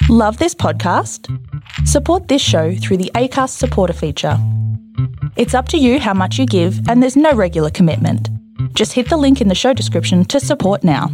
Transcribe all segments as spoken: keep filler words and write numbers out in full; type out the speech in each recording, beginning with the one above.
Love this podcast? Support this show through the Acast supporter feature. It's up to you how much you give and there's no regular commitment. Just hit the link in the show description to support now.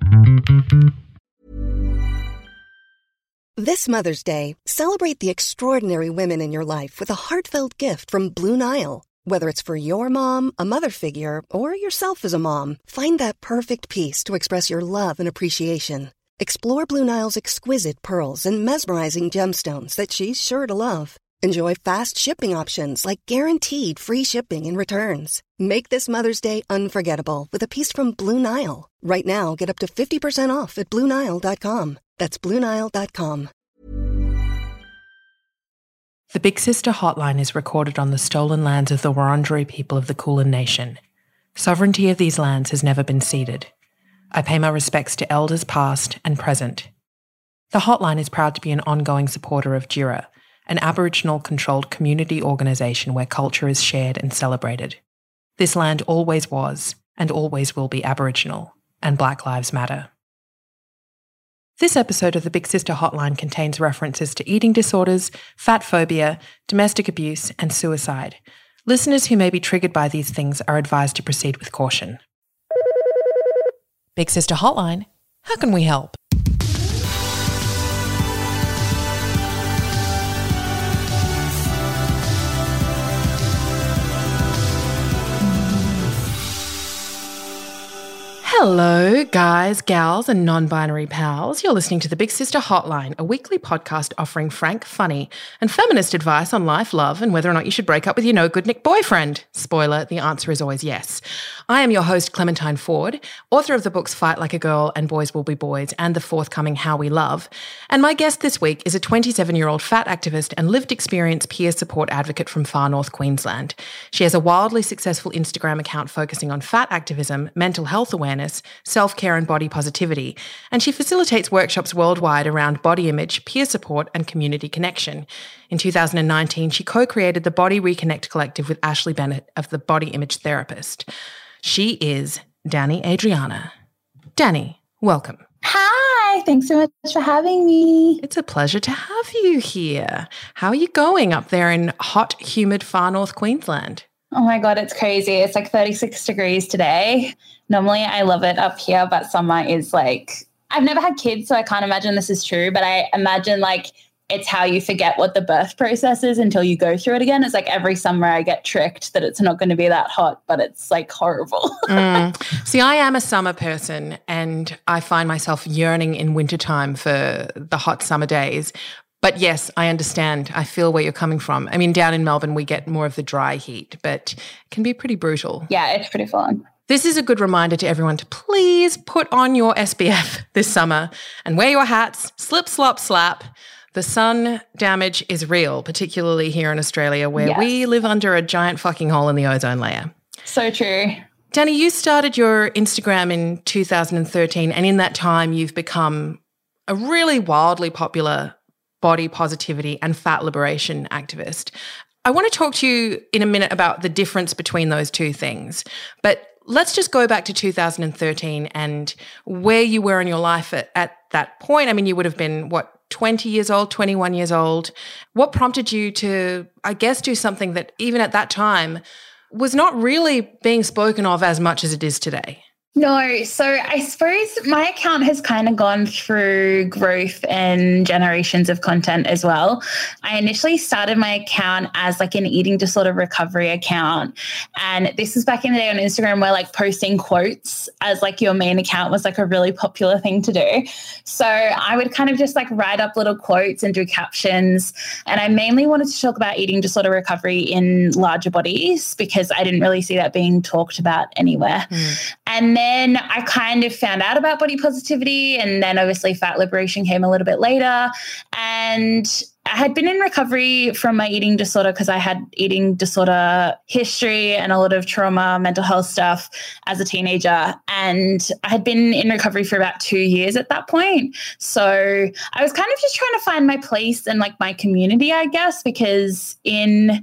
This Mother's Day, celebrate the extraordinary women in your life with a heartfelt gift from Blue Nile. Whether it's for your mom, a mother figure, or yourself as a mom, find that perfect piece to express your love and appreciation. Explore Blue Nile's exquisite pearls and mesmerizing gemstones that she's sure to love. Enjoy fast shipping options like guaranteed free shipping and returns. Make this Mother's Day unforgettable with a piece from Blue Nile. Right now, get up to fifty percent off at Blue Nile dot com. That's Blue Nile dot com. The Big Sister Hotline is recorded on the stolen lands of the Wurundjeri people of the Kulin Nation. Sovereignty of these lands has never been ceded. I pay my respects to elders past and present. The Hotline is proud to be an ongoing supporter of Jira, an Aboriginal-controlled community organisation where culture is shared and celebrated. This land always was and always will be Aboriginal, and Black Lives Matter. This episode of the Big Sister Hotline contains references to eating disorders, fat phobia, domestic abuse, and suicide. Listeners who may be triggered by these things are advised to proceed with caution. Big Sister Hotline, how can we help? Hello, guys, gals, and non-binary pals. You're listening to the Big Sister Hotline, a weekly podcast offering frank, funny, and feminist advice on life, love, and whether or not you should break up with your no-good Nick boyfriend. Spoiler, the answer is always yes. I am your host, Clementine Ford, author of the books Fight Like a Girl and Boys Will Be Boys and the forthcoming How We Love. And my guest this week is a twenty-seven-year-old fat activist and lived experience peer support advocate from far north Queensland. She has a wildly successful Instagram account focusing on fat activism, mental health awareness, self-care and body positivity, and she facilitates workshops worldwide around body image, peer support and community connection. In two thousand nineteen, she co-created the Body Reconnect Collective with Ashley Bennett of The Body Image Therapist. She is Dani Adriana. Dani, welcome. Hi, thanks so much for having me. It's a pleasure to have you here. How are you going up there in hot, humid, far north Queensland? Oh my God, it's crazy. It's like thirty-six degrees today. Normally I love it up here, but summer is like, I've never had kids, so I can't imagine this is true, but I imagine like it's how you forget what the birth process is until you go through it again. It's like every summer I get tricked that it's not going to be that hot, but it's like horrible. mm. See, I am a summer person and I find myself yearning in wintertime for the hot summer days. But yes, I understand. I feel where you're coming from. I mean, down in Melbourne, we get more of the dry heat, but it can be pretty brutal. Yeah, it's pretty fun. This is a good reminder to everyone to please put on your S P F this summer and wear your hats, slip, slop, slap. The sun damage is real, particularly here in Australia where yes. we live under a giant fucking hole in the ozone layer. So true. Dani, you started your Instagram in two thousand thirteen and in that time you've become a really wildly popular body positivity and fat liberation activist. I want to talk to you in a minute about the difference between those two things, but let's just go back to two thousand thirteen and where you were in your life at, at that point. I mean, you would have been, what, twenty years old, twenty-one years old. What prompted you to, I guess, do something that even at that time was not really being spoken of as much as it is today? No, so I suppose my account has kind of gone through growth and generations of content as well. I initially started my account as like an eating disorder recovery account. And this was back in the day on Instagram where like posting quotes as like your main account was like a really popular thing to do. So I would kind of just like write up little quotes and do captions. And I mainly wanted to talk about eating disorder recovery in larger bodies because I didn't really see that being talked about anywhere. Mm. And then I kind of found out about body positivity, and then obviously fat liberation came a little bit later. And I had been in recovery from my eating disorder because I had eating disorder history and a lot of trauma, mental health stuff as a teenager. And I had been in recovery for about two years at that point. So I was kind of just trying to find my place and like my community, I guess, because in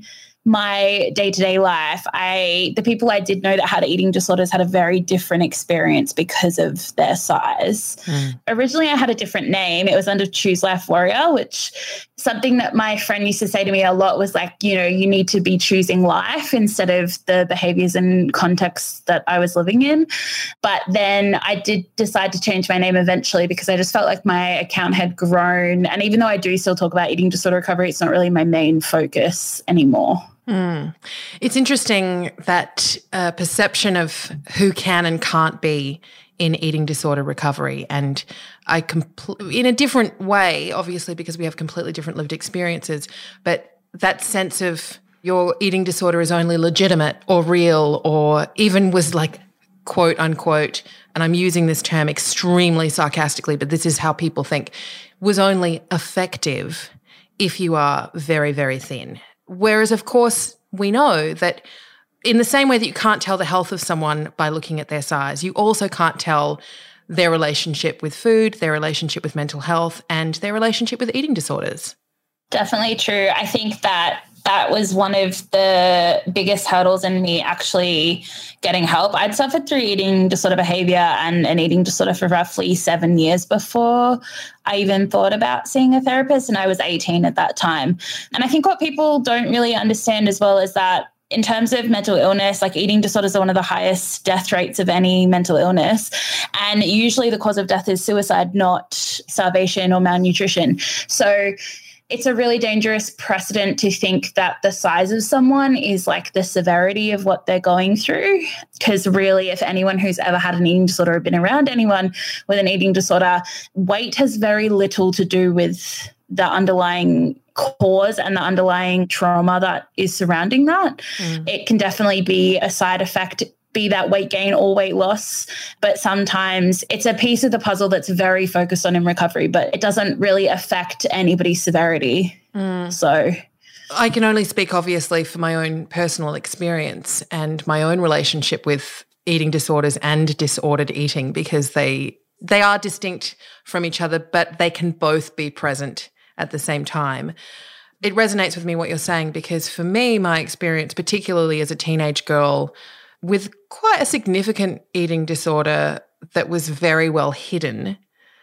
my day-to-day life, I the people I did know that had eating disorders had a very different experience because of their size. Mm. Originally, I had a different name. It was under Choose Life Warrior, which something that my friend used to say to me a lot was like, you know, you need to be choosing life instead of the behaviors and contexts that I was living in. But then I did decide to change my name eventually because I just felt like my account had grown. And even though I do still talk about eating disorder recovery, it's not really my main focus anymore. Mm. It's interesting that uh, perception of who can and can't be in eating disorder recovery. And I, compl- in a different way, obviously, because we have completely different lived experiences, but that sense of your eating disorder is only legitimate or real or even was like, quote unquote, and I'm using this term extremely sarcastically, but this is how people think, was only effective if you are very, very thin. Whereas, of course, we know that in the same way that you can't tell the health of someone by looking at their size, you also can't tell their relationship with food, their relationship with mental health, and their relationship with eating disorders. Definitely true. I think that that was one of the biggest hurdles in me actually getting help. I'd suffered through eating disorder behavior and an eating disorder for roughly seven years before I even thought about seeing a therapist, and I was eighteen at that time. And I think what people don't really understand as well is that in terms of mental illness, like eating disorders are one of the highest death rates of any mental illness. And usually the cause of death is suicide, not starvation or malnutrition. So it's a really dangerous precedent to think that the size of someone is like the severity of what they're going through. Because really, if anyone who's ever had an eating disorder or been around anyone with an eating disorder, weight has very little to do with the underlying cause and the underlying trauma that is surrounding that. Mm. It can definitely be a side effect, be that weight gain or weight loss, but sometimes it's a piece of the puzzle that's very focused on in recovery, but it doesn't really affect anybody's severity. Mm. So I can only speak obviously for my own personal experience and my own relationship with eating disorders and disordered eating, because they they are distinct from each other, but they can both be present at the same time. It resonates with me what you're saying, because for me, my experience, particularly as a teenage girl with quite a significant eating disorder that was very well hidden,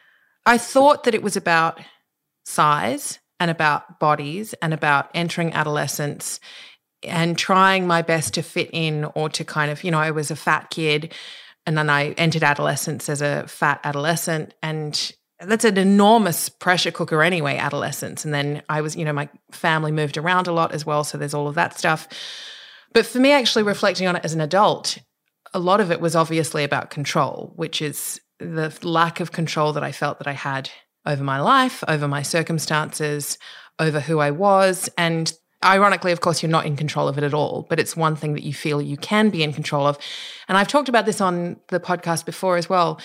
I thought that it was about size and about bodies and about entering adolescence and trying my best to fit in, or to kind of, you know, I was a fat kid and then I entered adolescence as a fat adolescent, and that's an enormous pressure cooker anyway, adolescence. And then I was, you know, my family moved around a lot as well, so there's all of that stuff. But for me, actually reflecting on it as an adult, a lot of it was obviously about control, which is the lack of control that I felt that I had over my life, over my circumstances, over who I was. And ironically, of course, you're not in control of it at all, but it's one thing that you feel you can be in control of. And I've talked about this on the podcast before as well.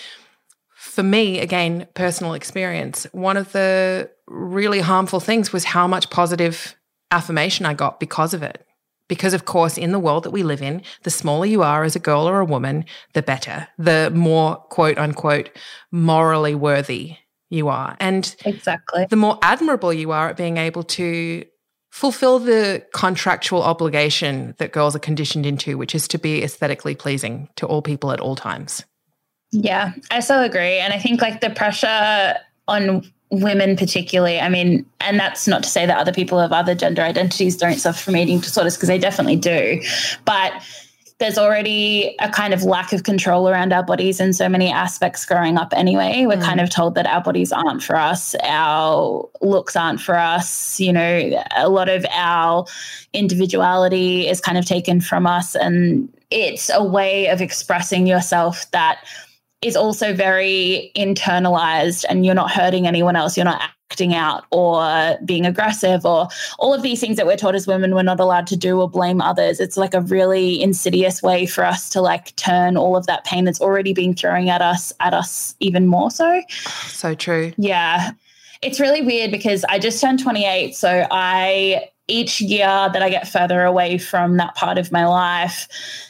For me, again, personal experience, one of the really harmful things was how much positive affirmation I got because of it. Because, of course, in the world that we live in, the smaller you are as a girl or a woman, the better, the more, quote unquote, morally worthy you are. And exactly, the more admirable you are at being able to fulfill the contractual obligation that girls are conditioned into, which is to be aesthetically pleasing to all people at all times. Yeah, I so agree. And I think like the pressure on women particularly, I mean, and that's not to say that other people of other gender identities don't suffer from eating disorders, because they definitely do. But there's already a kind of lack of control around our bodies in so many aspects growing up anyway. We're mm. kind of told that our bodies aren't for us, our looks aren't for us, you know, a lot of our individuality is kind of taken from us. And it's a way of expressing yourself that is also very internalized, and you're not hurting anyone else. You're not acting out or being aggressive or all of these things that we're taught as women we're not allowed to do or blame others. It's like a really insidious way for us to like turn all of that pain that's already been throwing at us, at us even more so. So true. Yeah. It's really weird because I just turned twenty-eight. So I, each year that I get further away from that part of my life,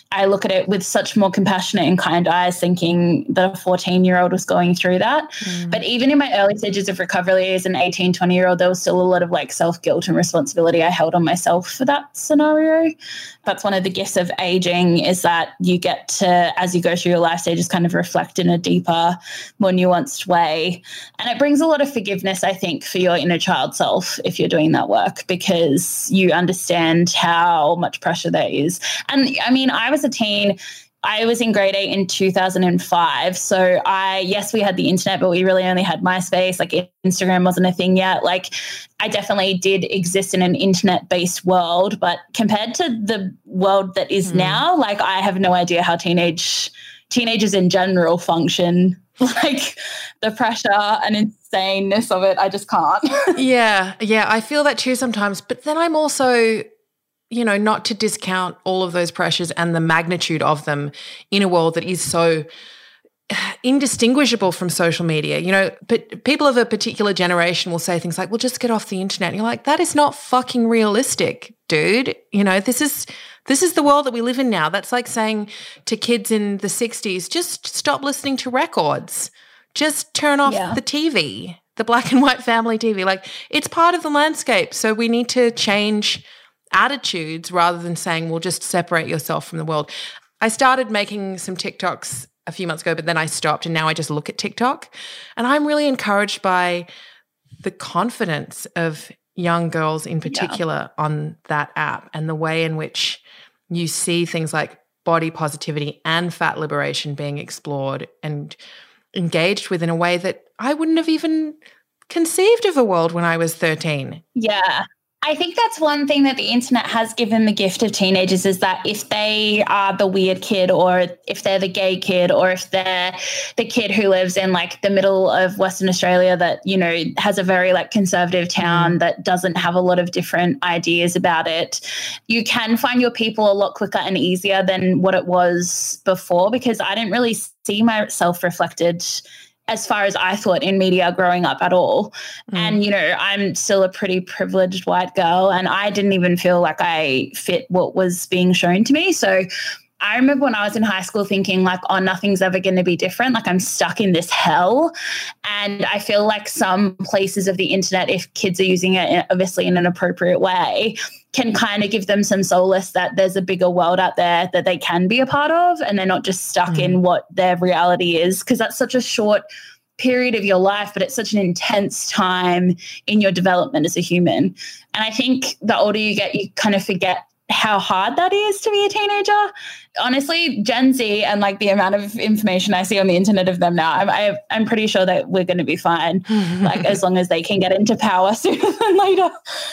I look at it with such more compassionate and kind eyes, thinking that a fourteen-year-old was going through that. Mm. But even in my early stages of recovery as an eighteen, twenty-year-old, there was still a lot of like self-guilt and responsibility I held on myself for that scenario. That's one of the gifts of aging, is that you get to, as you go through your life stages, kind of reflect in a deeper, more nuanced way. And it brings a lot of forgiveness, I think, for your inner child self if you're doing that work, because you understand how much pressure there is. And I mean, I was a teen. I was in grade eight in two thousand five. So I, yes, we had the internet, but we really only had MySpace. Like Instagram wasn't a thing yet. Like I definitely did exist in an internet-based world, but compared to the world that is mm. now, like I have no idea how teenage teenagers in general function. Like the pressure and insaneness of it, I just can't. yeah, yeah, I feel that too sometimes. But then I'm also, you know, not to discount all of those pressures and the magnitude of them in a world that is so indistinguishable from social media, you know, but people of a particular generation will say things like, well, just get off the internet. And you're like, that is not fucking realistic, dude. You know, this is this is the world that we live in now. That's like saying to kids in the sixties, just stop listening to records. Just turn off yeah. the T V, the black and white family T V. Like it's part of the landscape. So we need to change attitudes rather than saying, well, just separate yourself from the world. I started making some TikToks a few months ago, but then I stopped and now I just look at TikTok. And I'm really encouraged by the confidence of young girls in particular yeah. on that app and the way in which you see things like body positivity and fat liberation being explored and engaged with in a way that I wouldn't have even conceived of a world when I was thirteen. Yeah. I think that's one thing that the internet has given the gift of teenagers, is that if they are the weird kid, or if they're the gay kid, or if they're the kid who lives in like the middle of Western Australia that, you know, has a very like conservative town that doesn't have a lot of different ideas about it, you can find your people a lot quicker and easier than what it was before, because I didn't really see myself reflected as far as I thought in media growing up at all. Mm. And, you know, I'm still a pretty privileged white girl, and I didn't even feel like I fit what was being shown to me. So I remember when I was in high school thinking like, oh, nothing's ever going to be different. Like I'm stuck in this hell. And I feel like some places of the internet, if kids are using it obviously in an appropriate way, can kind of give them some solace that there's a bigger world out there that they can be a part of, and they're not just stuck mm. in what their reality is, because that's such a short period of your life, but it's such an intense time in your development as a human. And I think the older you get, you kind of forget how hard that is to be a teenager. Honestly, Gen Z and like the amount of information I see on the internet of them now, I'm, I, I'm pretty sure that we're going to be fine, like as long as they can get into power sooner than later.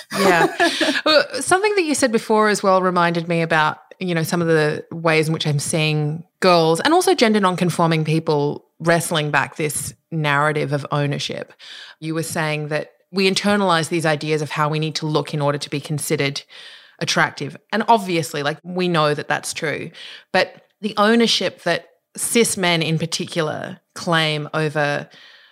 Yeah. Well, something that you said before as well reminded me about, you know, some of the ways in which I'm seeing girls and also gender non-conforming people wrestling back this narrative of ownership. You were saying that we internalize these ideas of how we need to look in order to be considered attractive. And obviously, like, we know that that's true. But the ownership that cis men in particular claim over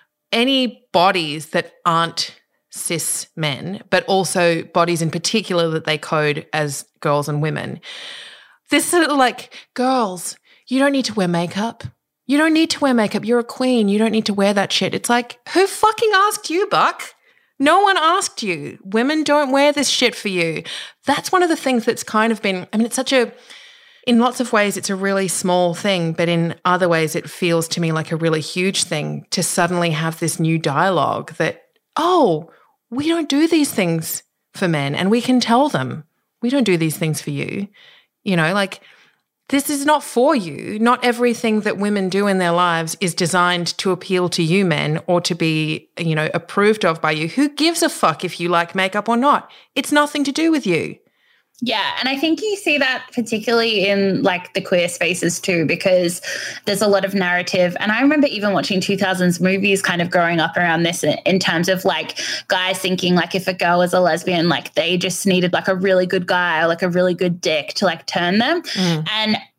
any bodies that aren't cis men, but also bodies in particular that they code as girls and women. This sort of like, girls, you don't need to wear makeup. You don't need to wear makeup. You're a queen. You don't need to wear that shit. It's like, who fucking asked you, Buck? No one asked you. Women don't wear this shit for you. That's one of the things that's kind of been, I mean, it's such a, in lots of ways, it's a really small thing, but in other ways, it feels to me like a really huge thing to suddenly have this new dialogue that, oh, we don't do these things for men, and we can tell them, we don't do these things for you. You know, like, this is not for you. Not everything that women do in their lives is designed to appeal to you men or to be, you know, approved of by you. Who gives a fuck if you like makeup or not? It's nothing to do with you. Yeah, and I think you see that particularly in like the queer spaces too, because there's a lot of narrative. And I remember even watching two thousands movies kind of growing up around this in terms of like guys thinking like if a girl was a lesbian, like they just needed like a really good guy or like a really good dick to like turn them. Mm. And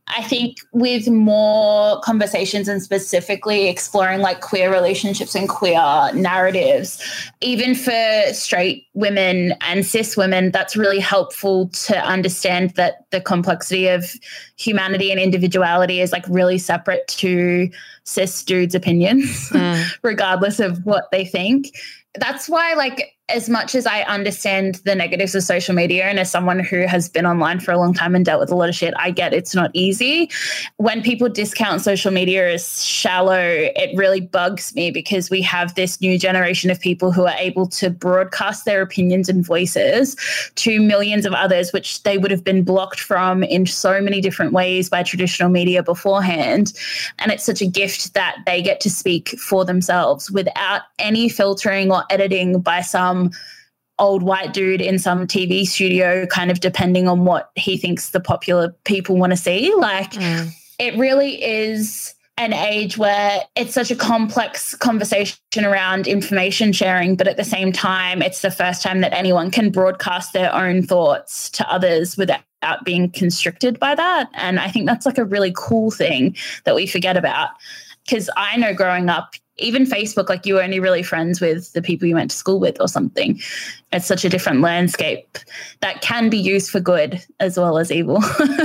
I think with more conversations and specifically exploring like queer relationships and queer narratives, even for straight women and cis women, that's really helpful to understand that the complexity of humanity and individuality is like really separate to cis dudes' opinions, mm. regardless of what they think. That's why, like, as much as I understand the negatives of social media, and as someone who has been online for a long time and dealt with a lot of shit, I get it's not easy. When people discount social media as shallow, it really bugs me, because we have this new generation of people who are able to broadcast their opinions and voices to millions of others, which they would have been blocked from in so many different ways by traditional media beforehand. And it's such a gift that they get to speak for themselves without any filtering or editing by some old white dude in some T V studio, kind of depending on what he thinks the popular people want to see. Like, mm. it really is an age where it's such a complex conversation around information sharing, but at the same time, it's the first time that anyone can broadcast their own thoughts to others without being constricted by that. And I think that's like a really cool thing that we forget about, because I know growing up, even Facebook, like, you were only really friends with the people you went to school with or something. It's such a different landscape that can be used for good as well as evil.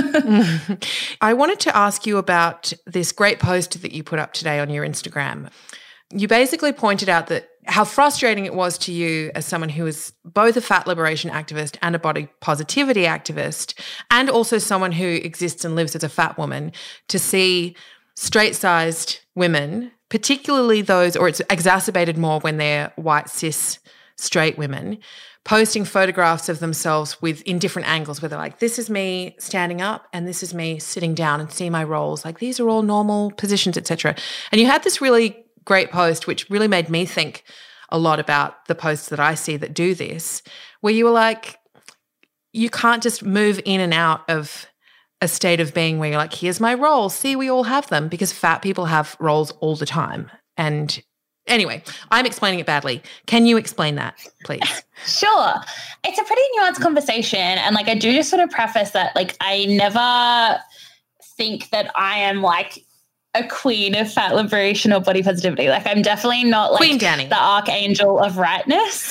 I wanted to ask you about this great post that you put up today on your Instagram. You basically pointed out that how frustrating it was to you as someone who is both a fat liberation activist and a body positivity activist, and also someone who exists and lives as a fat woman, to see straight-sized women, particularly those, or it's exacerbated more when they're white, cis, straight women, posting photographs of themselves with in different angles, where they're like, this is me standing up and this is me sitting down, and see my roles. Like, these are all normal positions, et cetera. And you had this really great post, which really made me think a lot about the posts that I see that do this, where you were like, you can't just move in and out of a state of being where you're like, here's my role. See, we all have them, because fat people have roles all the time. And anyway, I'm explaining it badly. Can you explain that, please? Sure. It's a pretty nuanced conversation. And like, I do just sort of preface that, like, I never think that I am like a queen of fat liberation or body positivity. Like, I'm definitely not like Queen Danny, the archangel of rightness.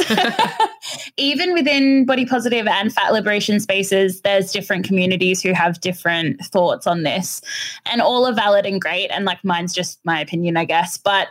Even within body positive and fat liberation spaces, there's different communities who have different thoughts on this, and all are valid and great. And like, mine's just my opinion, I guess. But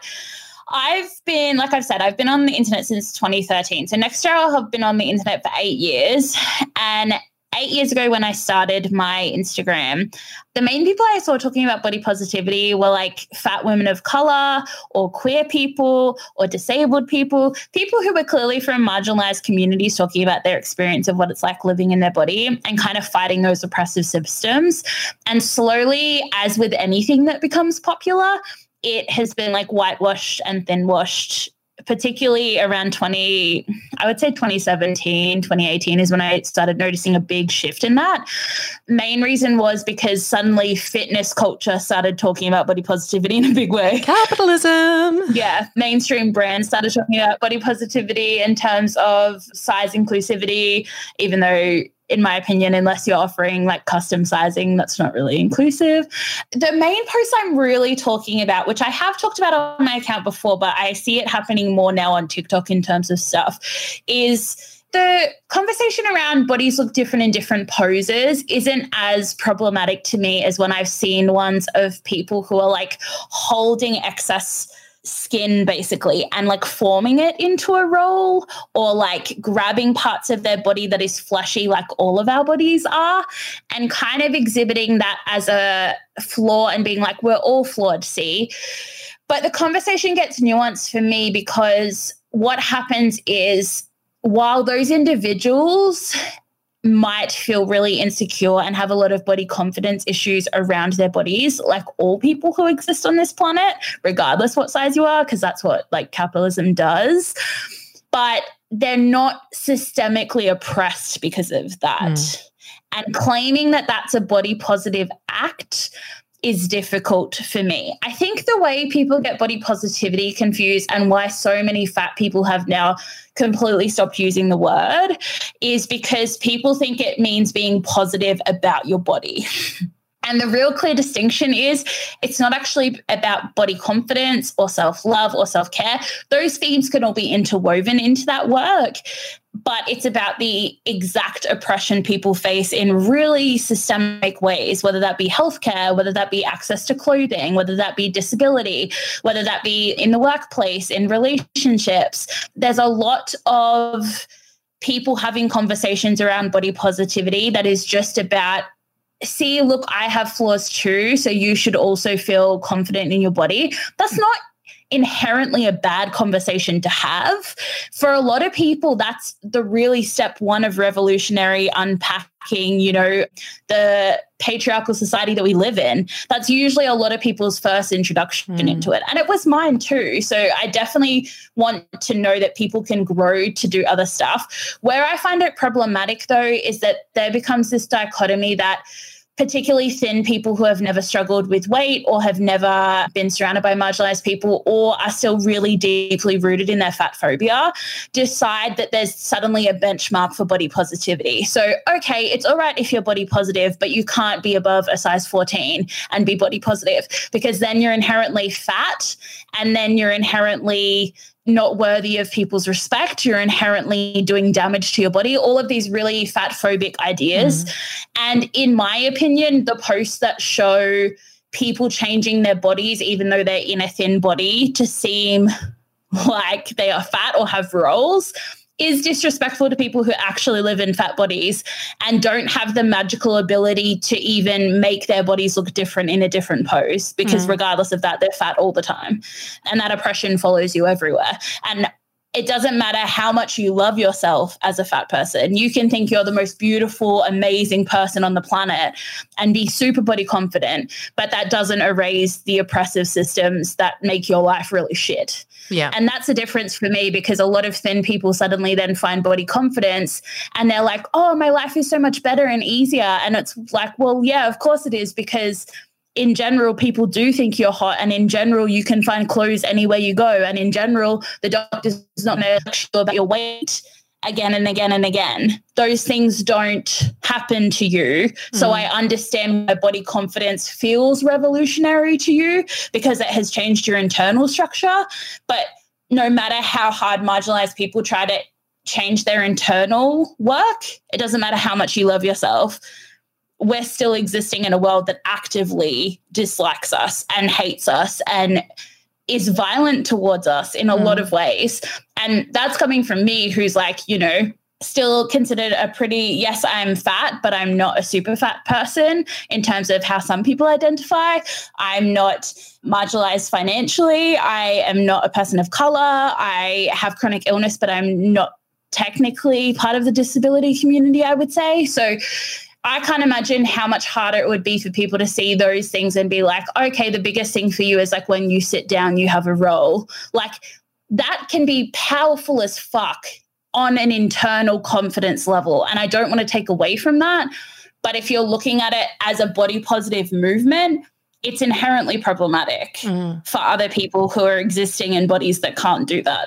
I've been, like I've said, I've been on the internet since twenty thirteen. So next year I'll have been on the internet for eight years. And Eight years ago when I started my Instagram, the main people I saw talking about body positivity were like fat women of color, or queer people, or disabled people, people who were clearly from marginalized communities talking about their experience of what it's like living in their body and kind of fighting those oppressive systems. And slowly, as with anything that becomes popular, it has been like whitewashed and thin washed, particularly around twenty, I would say twenty seventeen, twenty eighteen is when I started noticing a big shift in that. Main reason was because suddenly fitness culture started talking about body positivity in a big way. Capitalism. Yeah. Mainstream brands started talking about body positivity in terms of size inclusivity, even though, in my opinion, unless you're offering like custom sizing, that's not really inclusive. The main post I'm really talking about, which I have talked about on my account before, but I see it happening more now on TikTok in terms of stuff, is the conversation around bodies look different in different poses isn't as problematic to me as when I've seen ones of people who are like holding excess skin basically and like forming it into a roll, or like grabbing parts of their body that is fleshy like all of our bodies are, and kind of exhibiting that as a flaw and being like, we're all flawed, see? But the conversation gets nuanced for me, because what happens is, while those individuals might feel really insecure and have a lot of body confidence issues around their bodies, like all people who exist on this planet, regardless what size you are, because that's what like capitalism does, but they're not systemically oppressed because of that. Mm. And claiming that that's a body positive act is difficult for me. I think the way people get body positivity confused, and why so many fat people have now completely stopped using the word, is because people think it means being positive about your body. And the real clear distinction is it's not actually about body confidence or self-love or self-care. Those themes can all be interwoven into that work, but it's about the exact oppression people face in really systemic ways, whether that be healthcare, whether that be access to clothing, whether that be disability, whether that be in the workplace, in relationships. There's a lot of people having conversations around body positivity that is just about, see, look, I have flaws too, so you should also feel confident in your body. That's not inherently a bad conversation to have. For a lot of people, that's the really step one of revolutionary unpacking, you know, the patriarchal society that we live in. That's usually a lot of people's first introduction mm. into it. And it was mine too. So I definitely want to know that people can grow to do other stuff. Where I find it problematic though, is that there becomes this dichotomy that particularly thin people who have never struggled with weight or have never been surrounded by marginalized people or are still really deeply rooted in their fat phobia decide that there's suddenly a benchmark for body positivity. So, okay, it's all right if you're body positive, but you can't be above a size fourteen and be body positive, because then you're inherently fat and then you're inherently not worthy of people's respect. You're inherently doing damage to your body. All of these really fat phobic ideas. Mm. And in my opinion, the posts that show people changing their bodies, even though they're in a thin body, to seem like they are fat or have rolls, is disrespectful to people who actually live in fat bodies and don't have the magical ability to even make their bodies look different in a different pose, because mm. regardless of that, they're fat all the time. And that oppression follows you everywhere. And it doesn't matter how much you love yourself as a fat person. You can think you're the most beautiful, amazing person on the planet and be super body confident, but that doesn't erase the oppressive systems that make your life really shit. Yeah. And that's a difference for me, because a lot of thin people suddenly then find body confidence and they're like, oh, my life is so much better and easier. And it's like, well, yeah, of course it is, because in general, people do think you're hot, and in general, you can find clothes anywhere you go. And in general, the doctor's not going to sure about your weight again and again and again. Those things don't happen to you. Mm. So I understand why body confidence feels revolutionary to you, because it has changed your internal structure. But no matter how hard marginalized people try to change their internal work, it doesn't matter how much you love yourself. We're still existing in a world that actively dislikes us and hates us and is violent towards us in a mm. lot of ways. And that's coming from me, who's like, you know, still considered a pretty, yes, I'm fat, but I'm not a super fat person in terms of how some people identify. I'm not marginalized financially. I am not a person of color. I have chronic illness, but I'm not technically part of the disability community, I would say. So I can't imagine how much harder it would be for people to see those things and be like, okay, the biggest thing for you is like when you sit down, you have a roll. Like that can be powerful as fuck on an internal confidence level. And I don't want to take away from that. But if you're looking at it as a body positive movement, it's inherently problematic mm. for other people who are existing in bodies that can't do that.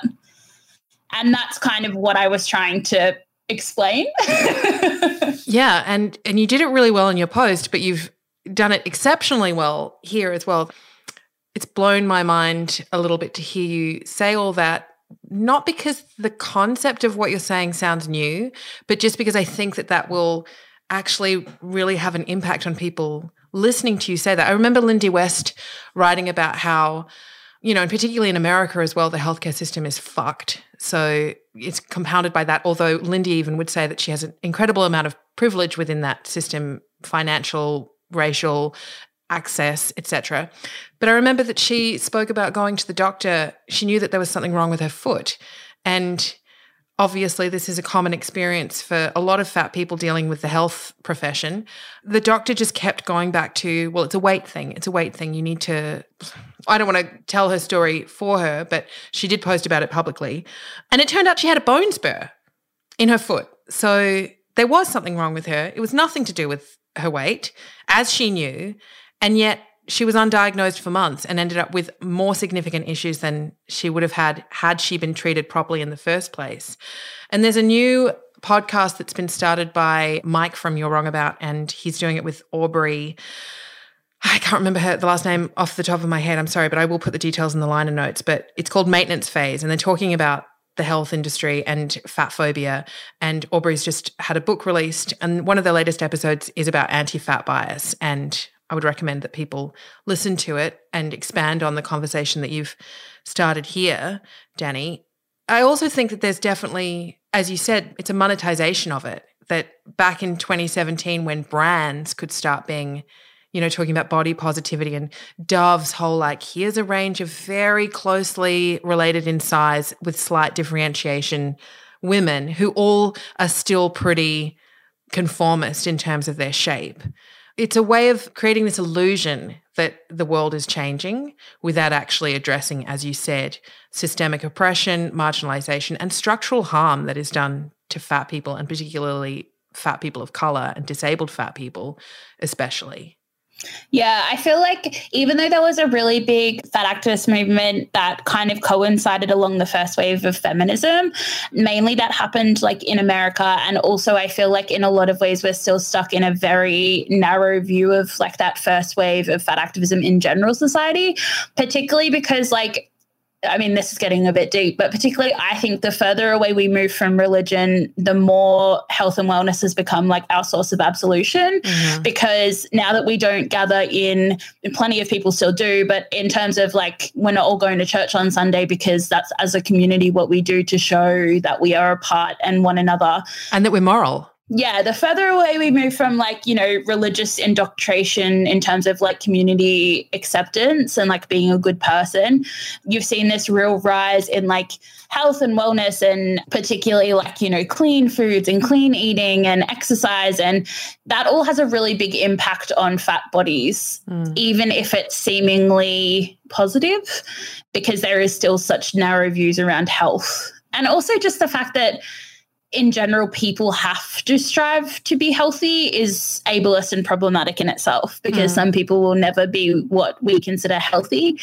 And that's kind of what I was trying to explain. Yeah, and and you did it really well in your post, but you've done it exceptionally well here as well. It's blown my mind a little bit to hear you say all that, not because the concept of what you're saying sounds new, but just because I think that that will actually really have an impact on people listening to you say that. I remember Lindy West writing about how, you know, and particularly in America as well, the healthcare system is fucked. So it's compounded by that, although Lindy even would say that she has an incredible amount of privilege within that system, financial, racial, access, et cetera. But I remember that she spoke about going to the doctor. She knew that there was something wrong with her foot. And obviously this is a common experience for a lot of fat people dealing with the health profession. The doctor just kept going back to, well, it's a weight thing. It's a weight thing. You need to, I don't want to tell her story for her, but she did post about it publicly. And it turned out she had a bone spur in her foot. So there was something wrong with her. It was nothing to do with her weight, as she knew. And yet she was undiagnosed for months and ended up with more significant issues than she would have had had she been treated properly in the first place. And there's a new podcast that's been started by Mike from You're Wrong About, and he's doing it with Aubrey. I can't remember her the last name off the top of my head. I'm sorry, but I will put the details in the liner notes. But it's called Maintenance Phase, and they're talking about the health industry and fat phobia. And Aubrey's just had a book released, and one of their latest episodes is about anti-fat bias. And I would recommend that people listen to it and expand on the conversation that you've started here, Danny. I also think that there's definitely, as you said, it's a monetization of it, that back in twenty seventeen when brands could start being, you know, talking about body positivity and Dove's whole like, here's a range of very closely related in size with slight differentiation women who all are still pretty conformist in terms of their shape. It's a way of creating this illusion that the world is changing without actually addressing, as you said, systemic oppression, marginalization, and structural harm that is done to fat people, and particularly fat people of color and disabled fat people especially. Yeah, I feel like even though there was a really big fat activist movement that kind of coincided along the first wave of feminism, mainly that happened like in America. And also I feel like in a lot of ways we're still stuck in a very narrow view of like that first wave of fat activism in general society, particularly because like, I mean, this is getting a bit deep, but particularly I think the further away we move from religion, the more health and wellness has become like our source of absolution, mm-hmm. because now that we don't gather in, plenty of people still do, but in terms of like, we're not all going to church on Sunday because that's as a community what we do to show that we are apart and one another. And that we're moral. Yeah, the further away we move from like, you know, religious indoctrination in terms of like community acceptance and like being a good person, you've seen this real rise in like health and wellness, and particularly like, you know, clean foods and clean eating and exercise. And that all has a really big impact on fat bodies, mm. even if it's seemingly positive, because there is still such narrow views around health. And also just the fact that in general, people have to strive to be healthy is ableist and problematic in itself, because mm. some people will never be what we consider healthy,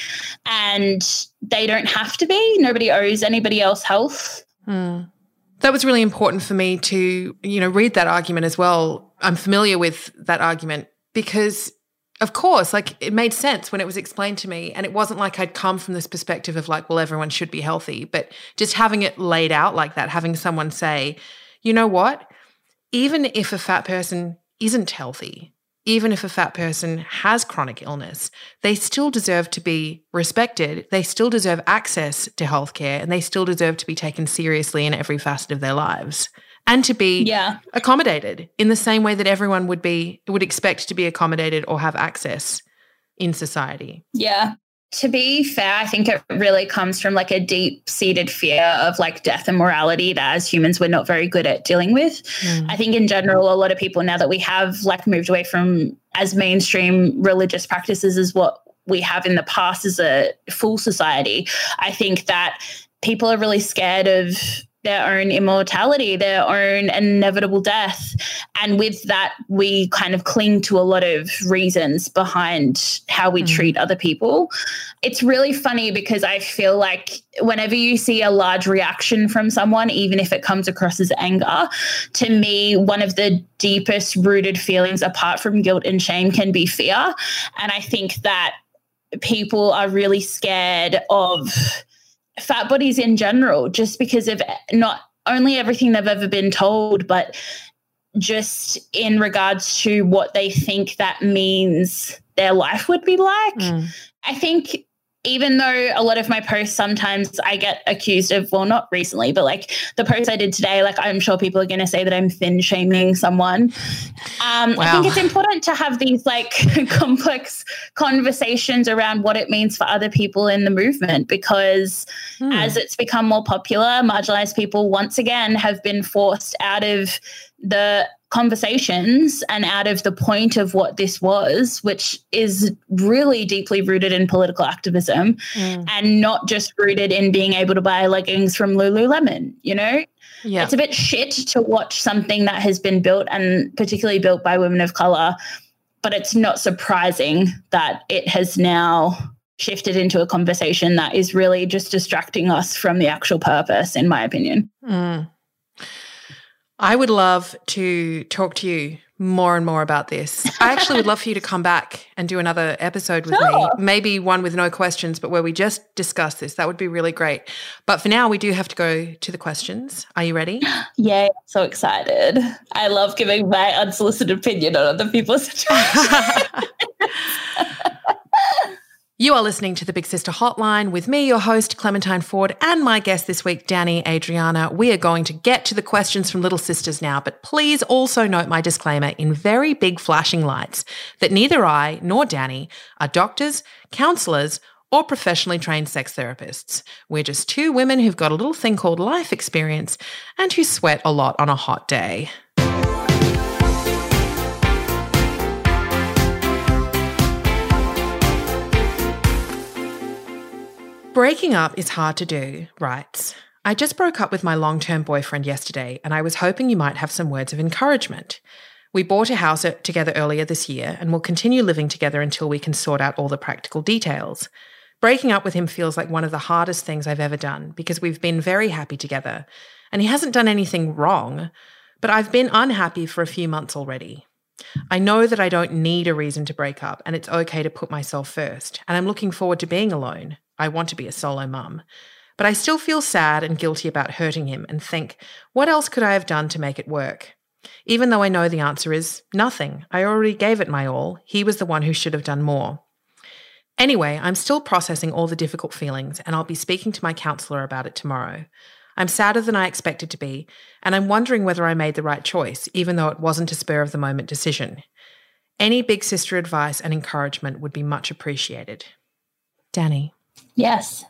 and they don't have to be. Nobody owes anybody else health. Mm. That was really important for me to, you know, read that argument as well. I'm familiar with that argument because, of course, like it made sense when it was explained to me, and it wasn't like I'd come from this perspective of like, well, everyone should be healthy, but just having it laid out like that, having someone say, you know what, even if a fat person isn't healthy, even if a fat person has chronic illness, they still deserve to be respected, they still deserve access to healthcare, and they still deserve to be taken seriously in every facet of their lives. And to be yeah. accommodated in the same way that everyone would be would expect to be accommodated or have access in society. Yeah. To be fair, I think it really comes from like a deep-seated fear of like death and morality that as humans we're not very good at dealing with. Mm. I think in general, a lot of people, now that we have like moved away from as mainstream religious practices as what we have in the past as a full society, I think that people are really scared of their own immortality, their own inevitable death. And with that, we kind of cling to a lot of reasons behind how we mm. treat other people. It's really funny because I feel like whenever you see a large reaction from someone, even if it comes across as anger, to me, one of the deepest rooted feelings apart from guilt and shame can be fear. And I think that people are really scared of fat bodies in general, just because of not only everything they've ever been told, but just in regards to what they think that means their life would be like. Mm. I think even though a lot of my posts, sometimes I get accused of, well, not recently, but like the post I did today, like I'm sure people are going to say that I'm thin shaming someone. Um, wow. I think it's important to have these like complex conversations around what it means for other people in the movement, because hmm. as it's become more popular, marginalized people once again have been forced out of the conversations and out of the point of what this was, which is really deeply rooted in political activism mm. and not just rooted in being able to buy leggings from Lululemon, you know? Yeah. It's a bit shit to watch something that has been built, and particularly built by women of color, but it's not surprising that it has now shifted into a conversation that is really just distracting us from the actual purpose, in my opinion. Mm. I would love to talk to you more and more about this. I actually would love for you to come back and do another episode with Sure. me, maybe one with no questions, but where we just discuss this. That would be really great. But for now, we do have to go to the questions. Are you ready? Yeah, so excited. I love giving my unsolicited opinion on other people's situations. You are listening to the Big Sister Hotline with me, your host, Clementine Ford, and my guest this week, Dani Adriana. We are going to get to the questions from Little Sisters now, but please also note my disclaimer in very big flashing lights that neither I nor Dani are doctors, counsellors, or professionally trained sex therapists. We're just two women who've got a little thing called life experience and who sweat a lot on a hot day. Breaking up is hard to do, writes. I just broke up with my long-term boyfriend yesterday and I was hoping you might have some words of encouragement. We bought a house together earlier this year and will continue living together until we can sort out all the practical details. Breaking up with him feels like one of the hardest things I've ever done because we've been very happy together and he hasn't done anything wrong, but I've been unhappy for a few months already. I know that I don't need a reason to break up and it's okay to put myself first, and I'm looking forward to being alone. I want to be a solo mum. But I still feel sad and guilty about hurting him and think, what else could I have done to make it work? Even though I know the answer is nothing. I already gave it my all. He was the one who should have done more. Anyway, I'm still processing all the difficult feelings and I'll be speaking to my counsellor about it tomorrow. I'm sadder than I expected to be, and I'm wondering whether I made the right choice, even though it wasn't a spur-of-the-moment decision. Any big sister advice and encouragement would be much appreciated. Dani. Yes.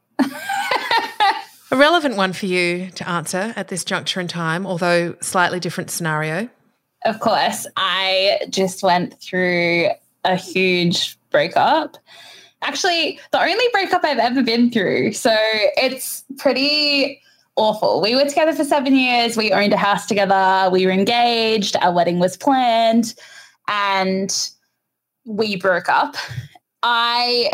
A relevant one for you to answer at this juncture in time, although slightly different scenario. Of course. I just went through a huge breakup. Actually, the only breakup I've ever been through. So it's pretty awful. We were together for seven years. We owned a house together. We were engaged. Our wedding was planned. And we broke up. I,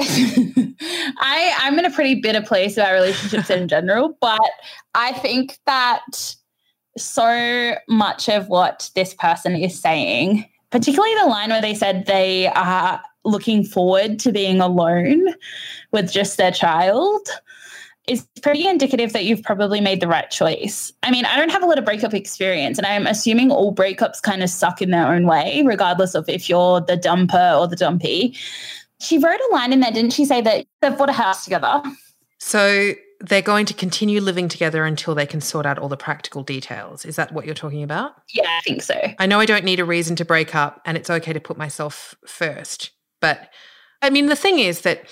I, I'm in a pretty bitter place about relationships in general, but I think that so much of what this person is saying, particularly the line where they said they are looking forward to being alone with just their child, is pretty indicative that you've probably made the right choice. I mean, I don't have a lot of breakup experience, and I'm assuming all breakups kind of suck in their own way, regardless of if you're the dumper or the dumpy. She wrote a line in there, didn't she, say that they've bought a house together? So they're going to continue living together until they can sort out all the practical details. Is that what you're talking about? Yeah, I think so. I know I don't need a reason to break up and it's okay to put myself first. But, I mean, the thing is that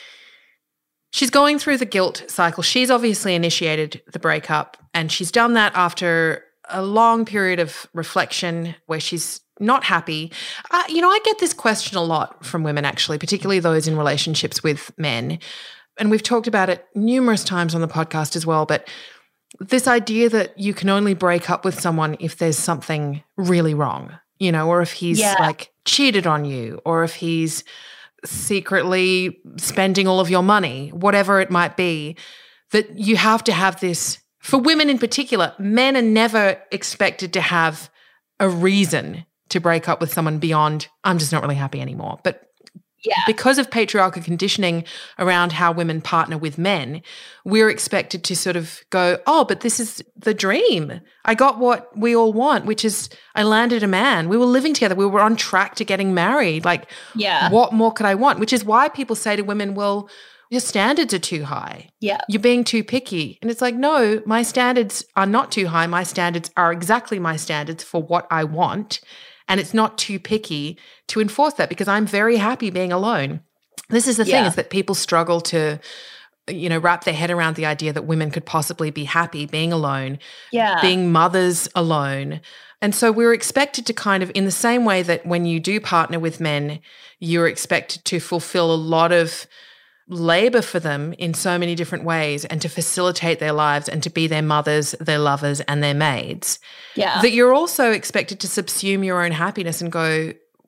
she's going through the guilt cycle. She's obviously initiated the breakup and she's done that after a long period of reflection where she's not happy. Uh, you know, I get this question a lot from women, actually, particularly those in relationships with men. And we've talked about it numerous times on the podcast as well, but this idea that you can only break up with someone if there's something really wrong, you know, or if he's yeah. like cheated on you, or if he's secretly spending all of your money, whatever it might be, that you have to have this. For women in particular, men are never expected to have a reason to break up with someone beyond, I'm just not really happy anymore. But yeah. because of patriarchal conditioning around how women partner with men, we're expected to sort of go, oh, but this is the dream. I got what we all want, which is I landed a man. We were living together. We were on track to getting married. Like, yeah. what more could I want? Which is why people say to women, well, your standards are too high. Yeah. You're being too picky. And it's like, no, my standards are not too high. My standards are exactly my standards for what I want. And it's not too picky to enforce that because I'm very happy being alone. This is the thing, yeah. is that people struggle to, you know, wrap their head around the idea that women could possibly be happy being alone, yeah. being mothers alone. And so we're expected to kind of, in the same way that when you do partner with men, you're expected to fulfill a lot of labor for them in so many different ways and to facilitate their lives and to be their mothers, their lovers, and their maids. Yeah. That you're also expected to subsume your own happiness and go,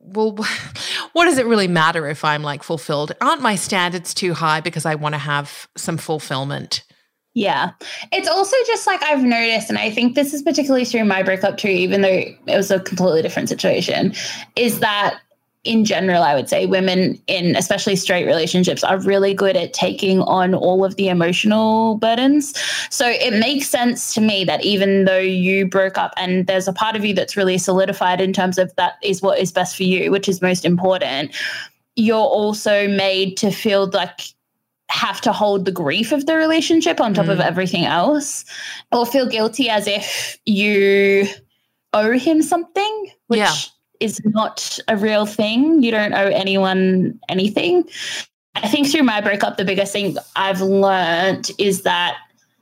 well, what does it really matter if I'm like fulfilled? Aren't my standards too high because I want to have some fulfillment? Yeah. It's also just like I've noticed, and I think this is particularly through my breakup too, even though it was a completely different situation, is that in general, I would say women in especially straight relationships are really good at taking on all of the emotional burdens. So it makes sense to me that even though you broke up and there's a part of you that's really solidified in terms of that is what is best for you, which is most important, you're also made to feel like have to hold the grief of the relationship on top mm. of everything else, or feel guilty as if you owe him something, which yeah. is not a real thing. You don't owe anyone anything. I think through my breakup, the biggest thing I've learned is that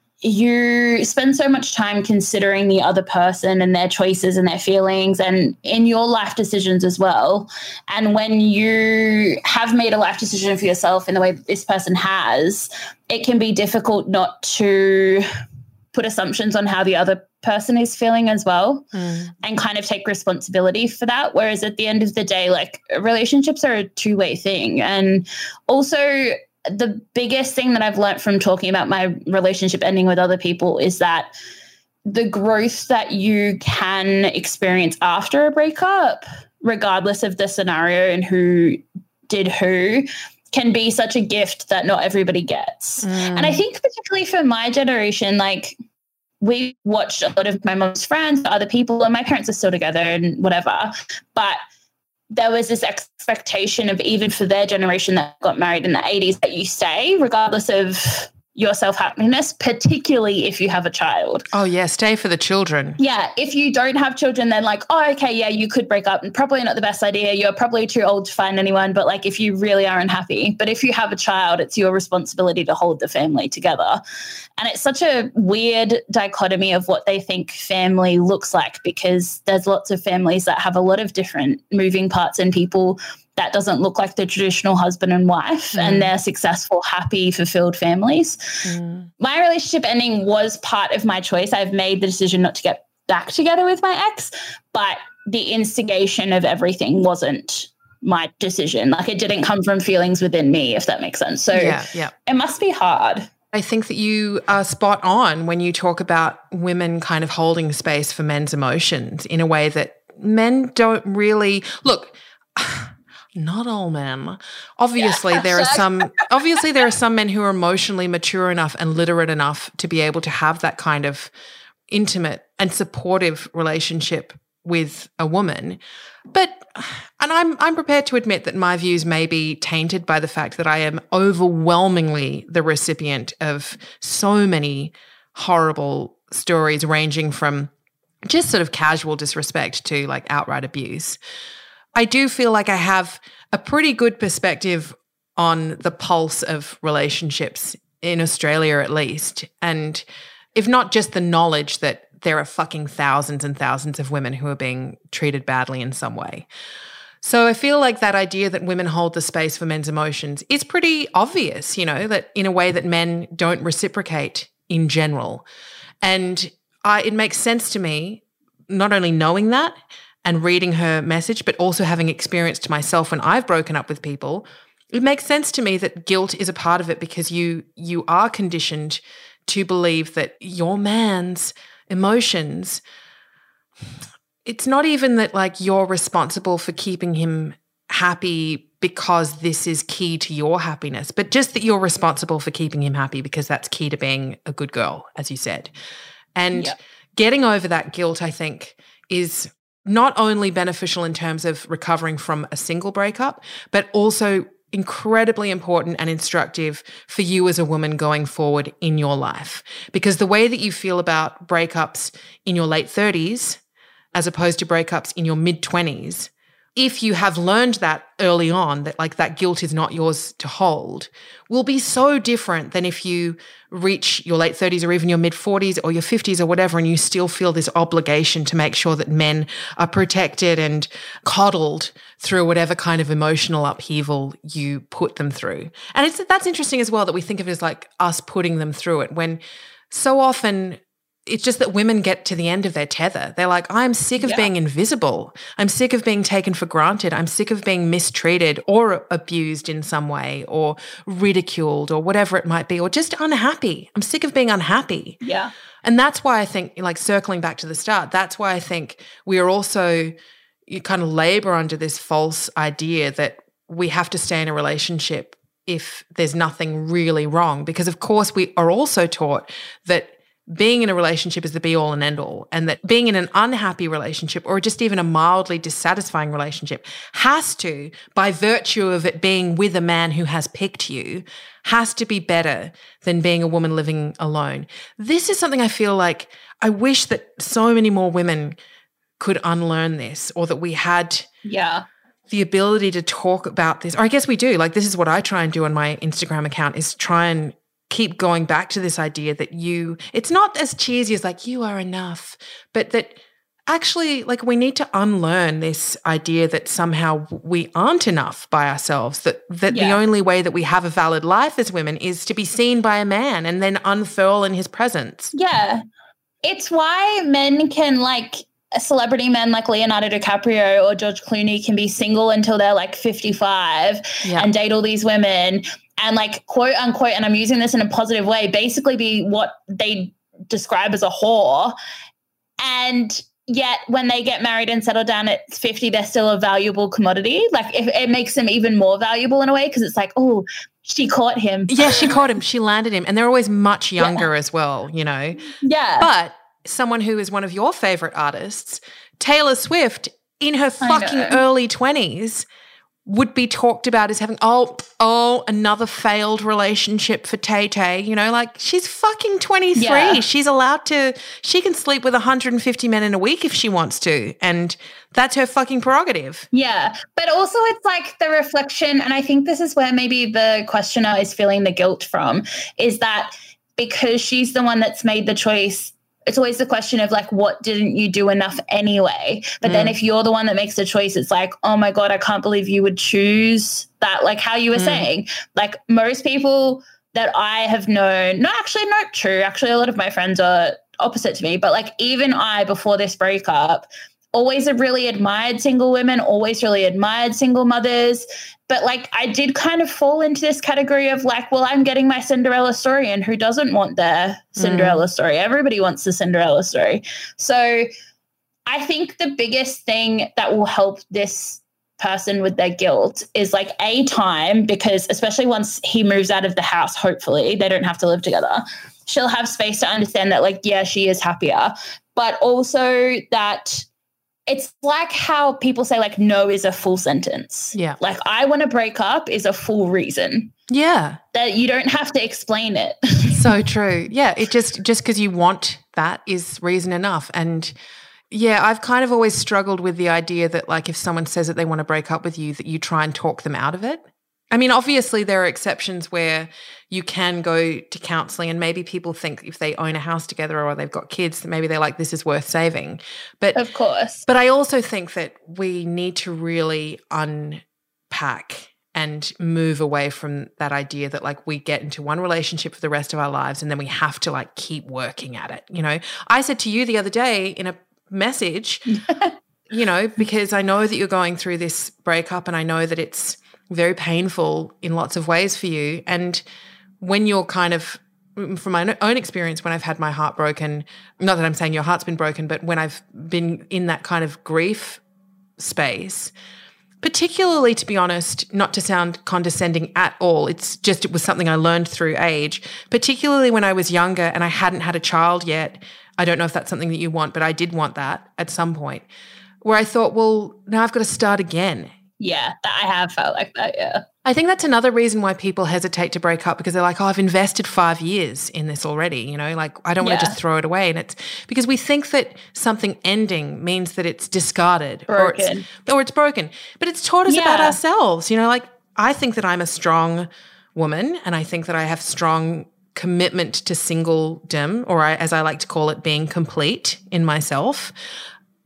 you spend so much time considering the other person and their choices and their feelings and in your life decisions as well. And when you have made a life decision for yourself in the way this person has, it can be difficult not to put assumptions on how the other person is feeling as well mm. and kind of take responsibility for that. Whereas at the end of the day, like relationships are a two-way thing. And also the biggest thing that I've learned from talking about my relationship ending with other people is that the growth that you can experience after a breakup, regardless of the scenario and who did who, can be such a gift that not everybody gets. Mm. And I think particularly for my generation, like we watched a lot of my mom's friends, other people, and my parents are still together and whatever, but there was this expectation of even for their generation that got married in the eighties that you stay regardless of your self-happiness, particularly if you have a child. Oh, yeah, stay for the children. Yeah, if you don't have children, then like, oh, okay, yeah, you could break up and probably not the best idea. You're probably too old to find anyone, but like if you really are unhappy. But if you have a child, it's your responsibility to hold the family together. And it's such a weird dichotomy of what they think family looks like, because there's lots of families that have a lot of different moving parts and people that doesn't look like the traditional husband and wife mm. and they're successful, happy, fulfilled families. Mm. My relationship ending was part of my choice. I've made the decision not to get back together with my ex, but the instigation of everything wasn't my decision. Like it didn't come from feelings within me, if that makes sense. So yeah, yeah. It must be hard. I think that you are spot on when you talk about women kind of holding space for men's emotions in a way that men don't really – look – not all men. Obviously, yeah. there are some obviously there are some men who are emotionally mature enough and literate enough to be able to have that kind of intimate and supportive relationship with a woman. But and I'm I'm prepared to admit that my views may be tainted by the fact that I am overwhelmingly the recipient of so many horrible stories ranging from just sort of casual disrespect to like outright abuse. I do feel like I have a pretty good perspective on the pulse of relationships in Australia at least, and if not just the knowledge that there are fucking thousands and thousands of women who are being treated badly in some way. So I feel like that idea that women hold the space for men's emotions is pretty obvious, you know, that in a way that men don't reciprocate in general. And I, it makes sense to me, not only knowing that and reading her message, but also having experienced myself when I've broken up with people, it makes sense to me that guilt is a part of it, because you you are conditioned to believe that your man's emotions, it's not even that like you're responsible for keeping him happy because this is key to your happiness, but just that you're responsible for keeping him happy because that's key to being a good girl, as you said. And yep. getting over that guilt, I think, is not only beneficial in terms of recovering from a single breakup, but also incredibly important and instructive for you as a woman going forward in your life. Because the way that you feel about breakups in your late thirties as opposed to breakups in your mid-twenties, if you have learned that early on, that like that guilt is not yours to hold, will be so different than if you reach your late thirties or even your mid-forties or your fifties or whatever, and you still feel this obligation to make sure that men are protected and coddled through whatever kind of emotional upheaval you put them through. And it's that's interesting as well that we think of it as like us putting them through it, when so often it's just that women get to the end of their tether. They're like, I'm sick of Yeah. being invisible. I'm sick of being taken for granted. I'm sick of being mistreated or abused in some way or ridiculed or whatever it might be, or just unhappy. I'm sick of being unhappy. Yeah. And that's why I think, like circling back to the start, that's why I think we are also, you kind of labor under this false idea that we have to stay in a relationship if there's nothing really wrong. Because of course we are also taught that being in a relationship is the be all and end all, and that being in an unhappy relationship or just even a mildly dissatisfying relationship has to, by virtue of it being with a man who has picked you, has to be better than being a woman living alone. This is something I feel like I wish that so many more women could unlearn this, or that we had Yeah. the ability to talk about this. Or I guess we do. Like, this is what I try and do on my Instagram account, is try and keep going back to this idea that you, it's not as cheesy as like, you are enough, but that actually, like, we need to unlearn this idea that somehow we aren't enough by ourselves, that that Yeah. the only way that we have a valid life as women is to be seen by a man and then unfurl in his presence. Yeah. It's why men can, like, celebrity men like Leonardo DiCaprio or George Clooney can be single until they're like fifty-five Yeah. and date all these women and, like, quote unquote, and I'm using this in a positive way, basically be what they describe as a whore. And yet when they get married and settle down at fifty, they're still a valuable commodity. Like, if it makes them even more valuable in a way, because it's like, oh, she caught him. Yeah, she caught him. She landed him. And they're always much younger as well, you know. Yeah. But someone who is one of your favorite artists, Taylor Swift, in her fucking know. early twenties, would be talked about as having, oh, oh, another failed relationship for Tay-Tay. You know, like, she's fucking twenty-three. Yeah. She's allowed to, she can sleep with one hundred fifty men in a week if she wants to. And that's her fucking prerogative. Yeah. But also it's like the reflection, and I think this is where maybe the questioner is feeling the guilt from, is that because she's the one that's made the choice, it's always the question of, like, what didn't you do enough anyway? But mm. then if you're the one that makes the choice, it's like, oh my God, I can't believe you would choose that. Like how you were mm. saying, like, most people that I have known, no, actually not true. Actually, a lot of my friends are opposite to me, but, like, even I, before this breakup, always have really admired single women, always really admired single mothers. But, like, I did kind of fall into this category of, like, well, I'm getting my Cinderella story, and who doesn't want their Cinderella mm. story? Everybody wants the Cinderella story. So I think the biggest thing that will help this person with their guilt is, like, a time, because especially once he moves out of the house, hopefully they don't have to live together, she'll have space to understand that, like, yeah, she is happier, but also that it's like how people say, like, no is a full sentence. Yeah. Like, I want to break up is a full reason. Yeah. That you don't have to explain it. So true. Yeah. It just, just because you want that is reason enough. And yeah, I've kind of always struggled with the idea that, like, if someone says that they want to break up with you, that you try and talk them out of it. I mean, obviously there are exceptions where you can go to counselling, and maybe people think if they own a house together or they've got kids, that maybe they're like, this is worth saving. But of course. But I also think that we need to really unpack and move away from that idea that, like, we get into one relationship for the rest of our lives and then we have to, like, keep working at it. You know, I said to you the other day in a message, you know, because I know that you're going through this breakup and I know that it's very painful in lots of ways for you. And when you're kind of, from my own experience, when I've had my heart broken, not that I'm saying your heart's been broken, but when I've been in that kind of grief space, particularly, to be honest, not to sound condescending at all, it's just, it was something I learned through age, particularly when I was younger and I hadn't had a child yet. I don't know if that's something that you want, but I did want that at some point, where I thought, well, now I've got to start again. Yeah, I have felt like that, yeah. I think that's another reason why people hesitate to break up, because they're like, oh, I've invested five years in this already, you know, like, I don't want to Yeah. just throw it away. And it's because we think that something ending means that it's discarded or Broken. it's, or it's broken. But it's taught us Yeah. about ourselves, you know, like, I think that I'm a strong woman and I think that I have strong commitment to singledom, or I, as I like to call it, being complete in myself.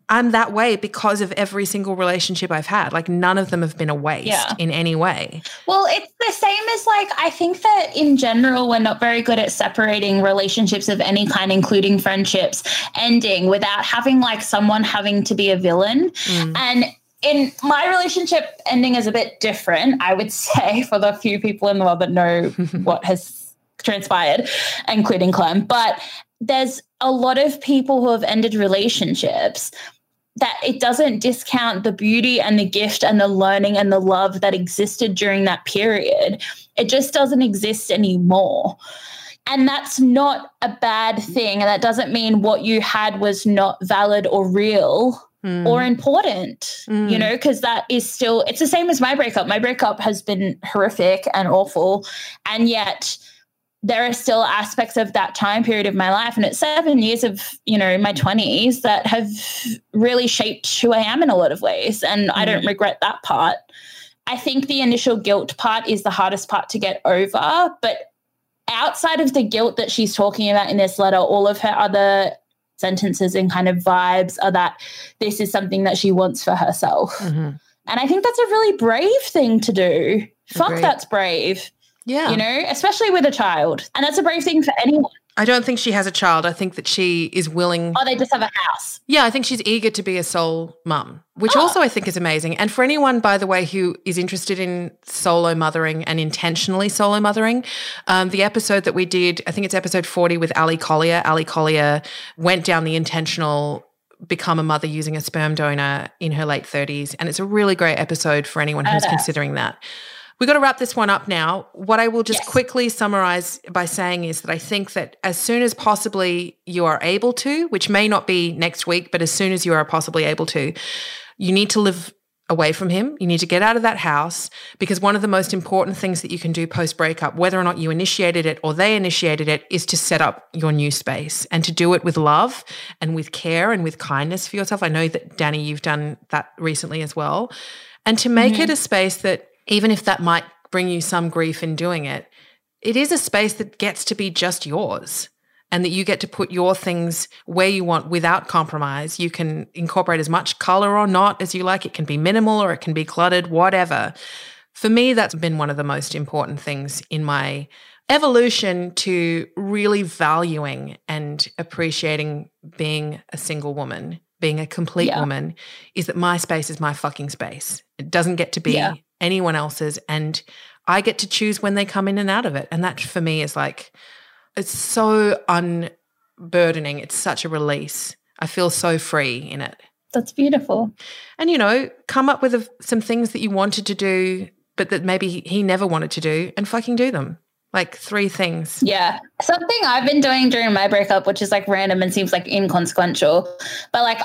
I'm that way because of every single relationship I've had. Like none of them have been a waste yeah. in any way. Well, it's the same as like, I think that in general, we're not very good at separating relationships of any kind, including friendships, ending without having like someone having to be a villain. Mm. And in my relationship, ending is a bit different, I would say, for the few people in the world that know what has transpired, including Clem. But there's a lot of people who have ended relationships that it doesn't discount the beauty and the gift and the learning and the love that existed during that period. It just doesn't exist anymore. And that's not a bad thing. And that doesn't mean what you had was not valid or real mm. or important, mm. you know, because that is still, it's the same as my breakup. My breakup has been horrific and awful. And yet there are still aspects of that time period of my life, and it's seven years of, you know, my twenties that have really shaped who I am in a lot of ways. And mm. I don't regret that part. I think the initial guilt part is the hardest part to get over. But outside of the guilt that she's talking about in this letter, all of her other sentences and kind of vibes are that this is something that she wants for herself. Mm-hmm. And I think that's a really brave thing to do. Agreed. Fuck, that's brave. Yeah. You know, especially with a child. And that's a brave thing for anyone. I don't think she has a child. I think that she is willing. Oh, they just have a house. Yeah, I think she's eager to be a sole mum, which oh. also I think is amazing. And for anyone, by the way, who is interested in solo mothering and intentionally solo mothering, um, the episode that we did, I think it's episode forty with Ali Collier. Ali Collier went down the intentional become a mother using a sperm donor in her late thirties. And it's a really great episode for anyone who's considering that. We've got to wrap this one up now. What I will just yes. quickly summarize by saying is that I think that as soon as possibly you are able to, which may not be next week, but as soon as you are possibly able to, you need to live away from him. You need to get out of that house, because one of the most important things that you can do post-breakup, whether or not you initiated it or they initiated it, is to set up your new space and to do it with love and with care and with kindness for yourself. I know that, Danny, you've done that recently as well. And to make mm-hmm. it a space that, even if that might bring you some grief in doing it, it is a space that gets to be just yours, and that you get to put your things where you want without compromise. You can incorporate as much color or not as you like. It can be minimal or it can be cluttered, whatever. For me, that's been one of the most important things in my evolution to really valuing and appreciating being a single woman, being a complete yeah. woman, is that my space is my fucking space. It doesn't get to be yeah. anyone else's, and I get to choose when they come in and out of it. And that for me is like, it's so unburdening. It's such a release. I feel so free in it. That's beautiful. And, you know, come up with a, some things that you wanted to do but that maybe he, he never wanted to do, and fucking do them. Like three things. Yeah. Something I've been doing during my breakup, which is like random and seems like inconsequential, but like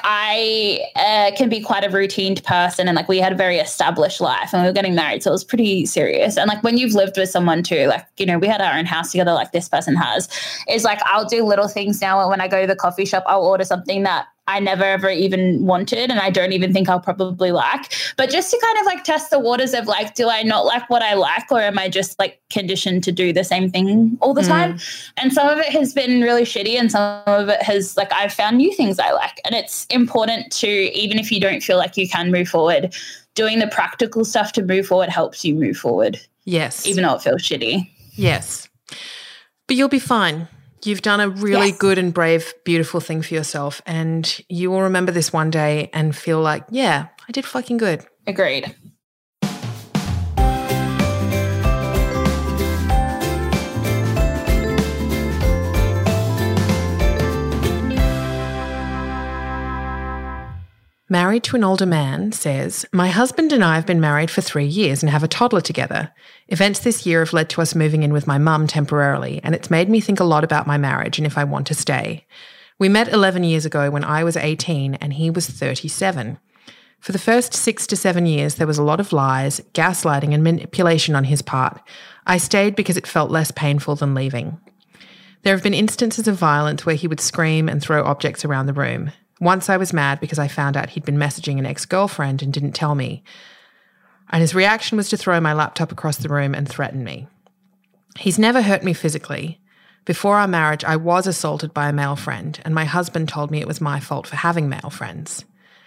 I uh, can be quite a routine person, and like we had a very established life and we were getting married. So it was pretty serious. And like when you've lived with someone too, like, you know, we had our own house together like this person has, is like I'll do little things now. When I go to the coffee shop, I'll order something that I never ever even wanted, and I don't even think I'll probably like, but just to kind of like test the waters of like, do I not like what I like, or am I just like conditioned to do the same thing all the mm. time? And some of it has been really shitty, and some of it has like, I've found new things I like. And it's important to, even if you don't feel like you can move forward, doing the practical stuff to move forward helps you move forward. Yes. Even though it feels shitty. Yes. But you'll be fine. You've done a really yes. good and brave, beautiful thing for yourself, and you will remember this one day and feel like, yeah, I did fucking good. Agreed. Married to an older man says, my husband and I have been married for three years and have a toddler together. Events this year have led to us moving in with my mum temporarily, and it's made me think a lot about my marriage and if I want to stay. We met eleven years ago when I was eighteen and he was thirty-seven. For the first six to seven years, there was a lot of lies, gaslighting and manipulation on his part. I stayed because it felt less painful than leaving. There have been instances of violence where he would scream and throw objects around the room. Once I was mad because I found out he'd been messaging an ex-girlfriend and didn't tell me. And his reaction was to throw my laptop across the room and threaten me. He's never hurt me physically. Before our marriage, I was assaulted by a male friend, and my husband told me it was my fault for having male friends.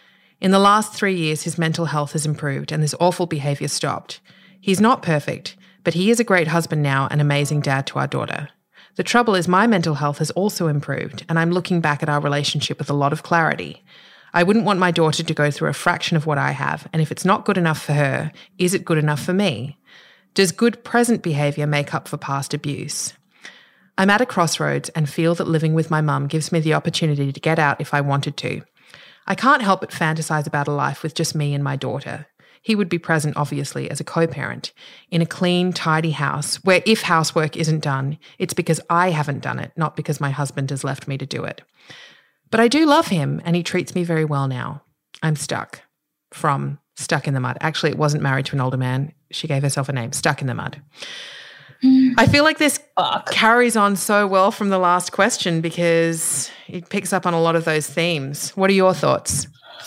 In the last three years, his mental health has improved and this awful behaviour stopped. He's not perfect, but he is a great husband now and amazing dad to our daughter. The trouble is my mental health has also improved and I'm looking back at our relationship with a lot of clarity. I wouldn't want my daughter to go through a fraction of what I have, and if it's not good enough for her, is it good enough for me? Does good present behaviour make up for past abuse? I'm at a crossroads and feel that living with my mum gives me the opportunity to get out if I wanted to. I can't help but fantasise about a life with just me and my daughter. He would be present, obviously, as a co-parent, in a clean, tidy house where if housework isn't done, it's because I haven't done it, not because my husband has left me to do it. But I do love him and he treats me very well now. I'm stuck. From Stuck in the Mud. Actually, it wasn't Married to an Older Man. She gave herself a name, Stuck in the Mud. I feel like this Fuck. carries on so well from the last question because it picks up on a lot of those themes. What are your thoughts?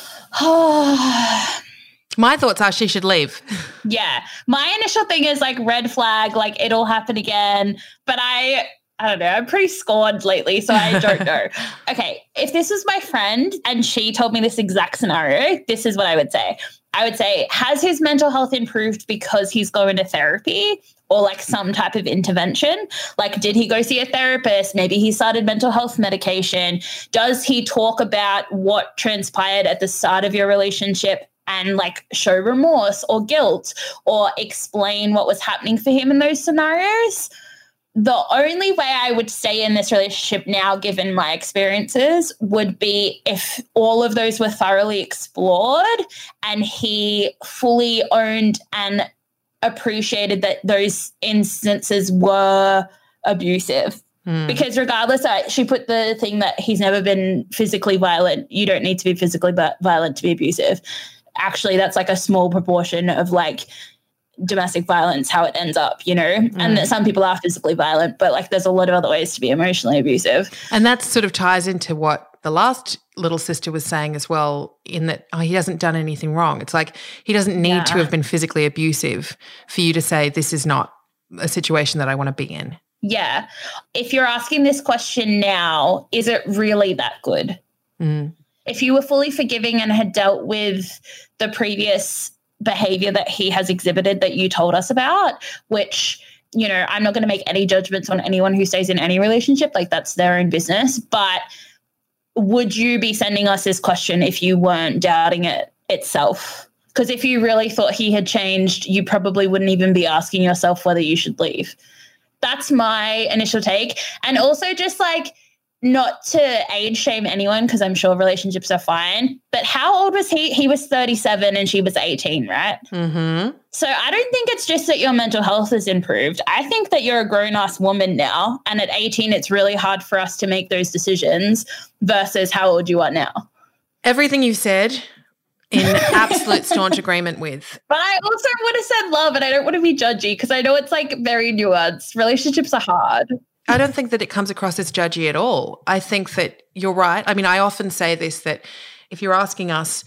My thoughts are she should leave. Yeah. My initial thing is like red flag, like it'll happen again. But I... I don't know. I'm pretty scorned lately, so I don't know. Okay, if this was my friend and she told me this exact scenario, this is what I would say. I would say, has his mental health improved because he's going to therapy or like some type of intervention? Like, did he go see a therapist? Maybe he started mental health medication. Does he talk about what transpired at the start of your relationship and like show remorse or guilt or explain what was happening for him in those scenarios? The only way I would stay in this relationship now, given my experiences, would be if all of those were thoroughly explored and he fully owned and appreciated that those instances were abusive. Mm. Because regardless, I, she put the thing that he's never been physically violent. You don't need to be physically violent to be abusive. Actually, that's like a small proportion of like domestic violence, how it ends up, you know, mm. and that some people are physically violent, but like there's a lot of other ways to be emotionally abusive. And that sort of ties into what the last little sister was saying as well, in that, oh, he hasn't done anything wrong. It's like he doesn't need yeah. to have been physically abusive for you to say this is not a situation that I want to be in. Yeah. If you're asking this question now, is it really that good? Mm. If you were fully forgiving and had dealt with the previous behavior that he has exhibited that you told us about, which, you know, I'm not going to make any judgments on anyone who stays in any relationship, like that's their own business, but would you be sending us this question if you weren't doubting it itself? Because if you really thought he had changed, you probably wouldn't even be asking yourself whether you should leave. That's my initial take. And also just like, not to age shame anyone, because I'm sure relationships are fine, but how old was he? He was thirty-seven and she was eighteen, right? Mm-hmm. So I don't think it's just that your mental health has improved. I think that you're a grown-ass woman now, and at eighteen, it's really hard for us to make those decisions versus how old you are now. Everything you said, in absolute staunch agreement with. But I also would have said love, and I don't want to be judgy because I know it's like very nuanced. Relationships are hard. I don't think that it comes across as judgy at all. I think that you're right. I mean, I often say this, that if you're asking us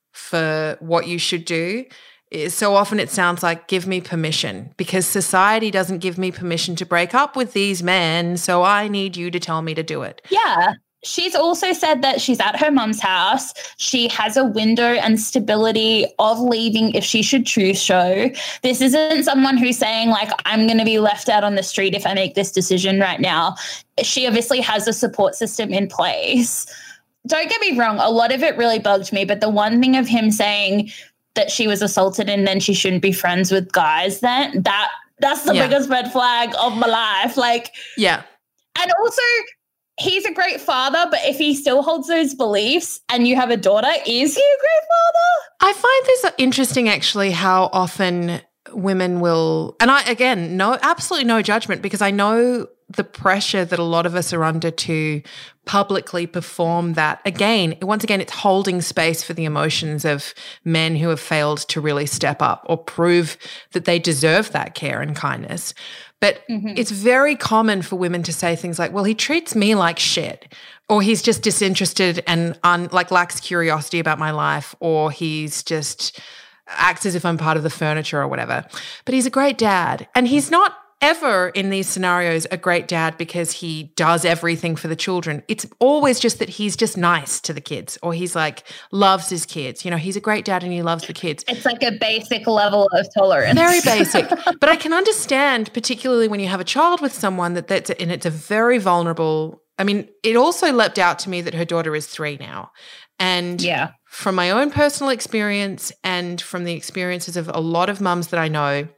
for what you should do, so often it sounds like give me permission, because society doesn't give me permission to break up with these men, so I need you to tell me to do it. Yeah. She's also said that she's at her mum's house. She has a window and stability of leaving if she should choose so. This isn't someone who's saying like, I'm going to be left out on the street if I make this decision right now. She obviously has a support system in place. Don't get me wrong. A lot of it really bugged me. But the one thing of him saying that she was assaulted and then she shouldn't be friends with guys, then that that's the yeah. biggest red flag of my life. Like, yeah. And also, he's a great father, but if he still holds those beliefs and you have a daughter, is he a great father? I find this interesting, actually, how often women will, and I, again, no, absolutely no judgment, because I know the pressure that a lot of us are under to publicly perform that. Again, once again, it's holding space for the emotions of men who have failed to really step up or prove that they deserve that care and kindness. But mm-hmm. it's very common for women to say things like, well, he treats me like shit, or he's just disinterested and un, like lacks curiosity about my life, or he's just acts as if I'm part of the furniture or whatever. But he's a great dad, and he's not ever in these scenarios a great dad because he does everything for the children. It's always just that he's just nice to the kids, or he's like loves his kids. You know, he's a great dad and he loves the kids. It's like a basic level of tolerance. Very basic. But I can understand, particularly when you have a child with someone, that that's, and it's a very vulnerable, I mean, it also leapt out to me that her daughter is three now. And yeah. from my own personal experience and from the experiences of a lot of mums that I know,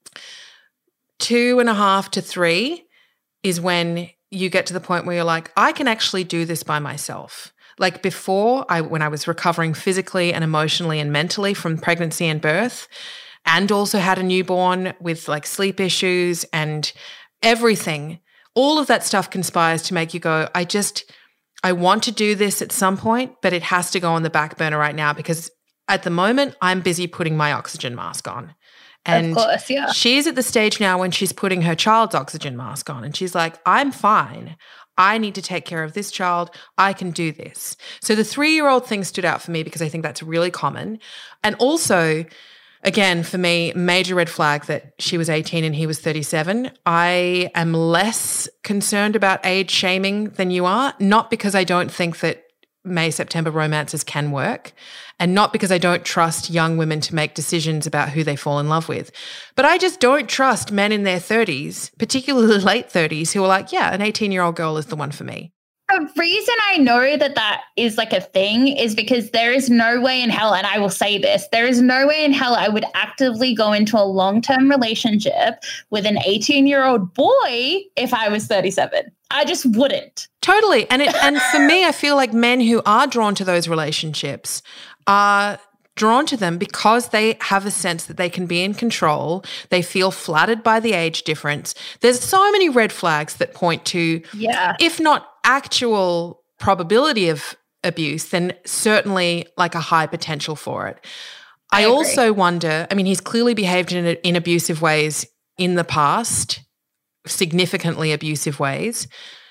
two and a half to three is when you get to the point where you're like, I can actually do this by myself. Like before, I when I was recovering physically and emotionally and mentally from pregnancy and birth, and also had a newborn with like sleep issues and everything, all of that stuff conspires to make you go, I just, I want to do this at some point, but it has to go on the back burner right now because at the moment I'm busy putting my oxygen mask on. And of course, yeah. she's at the stage now when she's putting her child's oxygen mask on and she's like, I'm fine. I need to take care of this child. I can do this. So the three-year-old thing stood out for me because I think that's really common. And also, again, for me, major red flag that she was eighteen and he was thirty-seven. I am less concerned about age shaming than you are, not because I don't think that May, September romances can work, and not because I don't trust young women to make decisions about who they fall in love with. But I just don't trust men in their thirties, particularly late thirties, who are like, yeah, an eighteen-year-old girl is the one for me. The reason I know that that is like a thing is because there is no way in hell, and I will say this, there is no way in hell I would actively go into a long-term relationship with an eighteen-year-old boy if I was thirty-seven. I just wouldn't. Totally. And it, and for me, I feel like men who are drawn to those relationships are drawn to them because they have a sense that they can be in control. They feel flattered by the age difference. There's so many red flags that point to, yeah, if not actual probability of abuse, then certainly like a high potential for it. I, I also wonder, I mean, he's clearly behaved in, in abusive ways in the past, significantly abusive ways.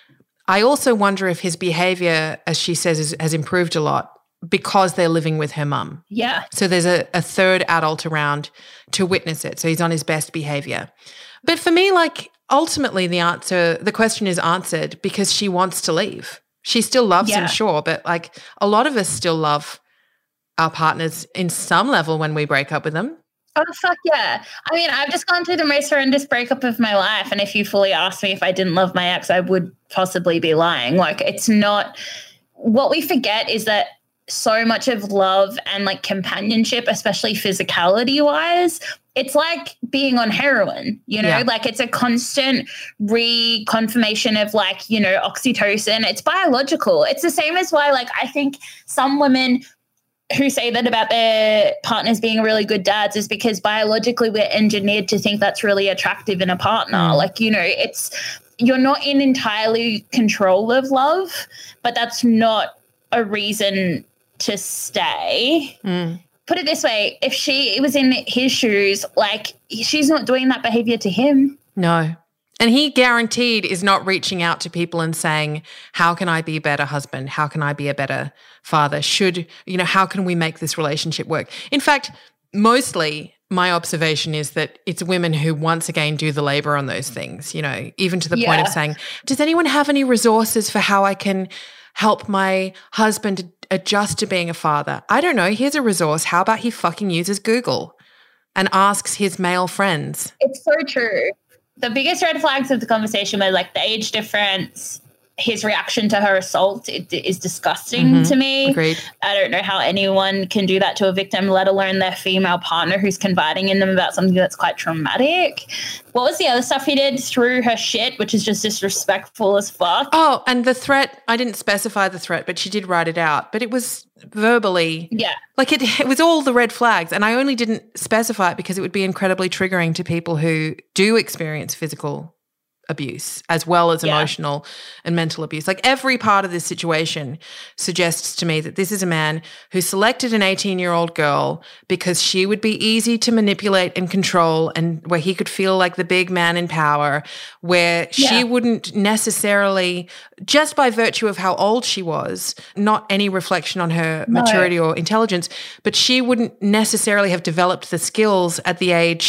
I also wonder if his behavior, as she says, is, has improved a lot because they're living with her mum. Yeah. So there's a, a third adult around to witness it. So he's on his best behavior. But for me, like, ultimately the answer, the question is answered because she wants to leave. She still loves yeah. him, sure, but like a lot of us still love our partners in some level when we break up with them. Oh, fuck yeah. I mean, I've just gone through the most horrendous breakup of my life. And if you fully asked me if I didn't love my ex, I would possibly be lying. Like, it's not – what we forget is that so much of love and, like, companionship, especially physicality-wise, it's like being on heroin, you know? Yeah. Like, it's a constant reconfirmation of, like, you know, oxytocin. It's biological. It's the same as why, like, I think some women – who say that about their partners being really good dads is because biologically we're engineered to think that's really attractive in a partner. Mm. Like, you know, it's, you're not in entirely control of love, but that's not a reason to stay. Mm. Put it this way, if she was in his shoes, like, she's not doing that behavior to him. No. And he guaranteed is not reaching out to people and saying, how can I be a better husband? How can I be a better father? Should, you know, how can we make this relationship work? In fact, mostly my observation is that it's women who once again do the labor on those things, you know, even to the yeah. point of saying, does anyone have any resources for how I can help my husband adjust to being a father? I don't know. Here's a resource. How about he fucking uses Google and asks his male friends? It's so true. The biggest red flags of the conversation were like the age difference, his reaction to her assault it, it is disgusting mm-hmm. to me. Agreed. I don't know how anyone can do that to a victim, let alone their female partner who's confiding in them about something that's quite traumatic. What was the other stuff he did? Threw her shit, which is just disrespectful as fuck. Oh, and the threat, I didn't specify the threat, but she did write it out. But it was verbally. Yeah. Like it, it was all the red flags. And I only didn't specify it because it would be incredibly triggering to people who do experience physical abuse as well as yeah. emotional and mental abuse. Like every part of this situation suggests to me that this is a man who selected an eighteen-year-old girl because she would be easy to manipulate and control and where he could feel like the big man in power, where yeah. she wouldn't necessarily, just by virtue of how old she was, not any reflection on her no. maturity or intelligence, but she wouldn't necessarily have developed the skills at the age yeah.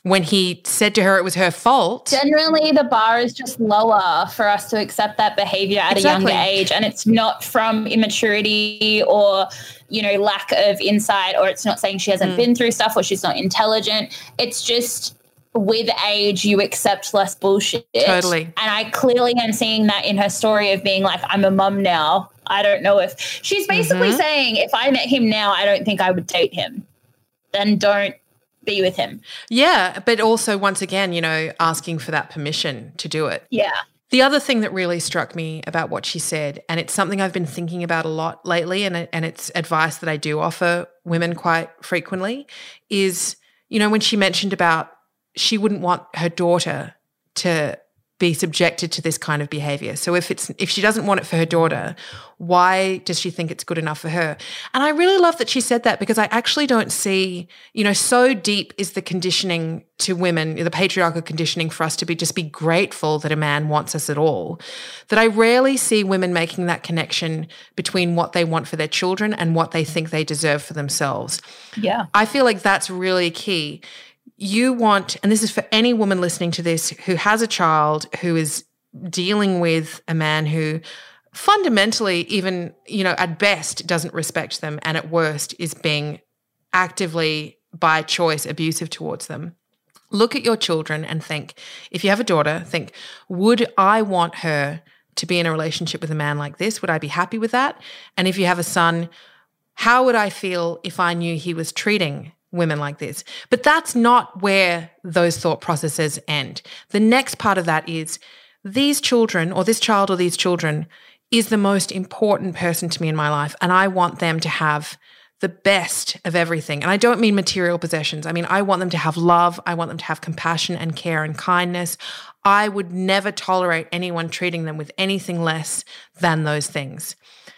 when he said to her it was her fault. Generally, the bar is just lower for us to accept that behavior at Exactly. a younger age. And it's not from immaturity or, you know, lack of insight, or it's not saying she hasn't mm. been through stuff or she's not intelligent. It's just with age, you accept less bullshit. Totally. And I clearly am seeing that in her story of being like, I'm a mum now. I don't know if she's basically mm-hmm. saying, if I met him now, I don't think I would date him. Then don't be with him. Yeah, but also once again, you know, asking for that permission to do it. Yeah. The other thing that really struck me about what she said, and it's something I've been thinking about a lot lately, and, and it's advice that I do offer women quite frequently, is, you know, when she mentioned about she wouldn't want her daughter to be subjected to this kind of behavior. So if it's if she doesn't want it for her daughter, why does she think it's good enough for her? And I really love that she said that, because I actually don't see, you know, so deep is the conditioning to women, the patriarchal conditioning for us to be just be grateful that a man wants us at all, that I rarely see women making that connection between what they want for their children and what they think they deserve for themselves. Yeah. I feel like that's really key. You want, and this is for any woman listening to this who has a child who is dealing with a man who fundamentally, even, you know, at best doesn't respect them and at worst is being actively, by choice, abusive towards them. Look at your children and think, if you have a daughter, think, would I want her to be in a relationship with a man like this? Would I be happy with that? And if you have a son, how would I feel if I knew he was treating women like this? But that's not where those thought processes end. The next part of that is these children, or this child or these children, is the most important person to me in my life, and I want them to have the best of everything. And I don't mean material possessions. I mean, I want them to have love. I want them to have compassion and care and kindness. I would never tolerate anyone treating them with anything less than those things.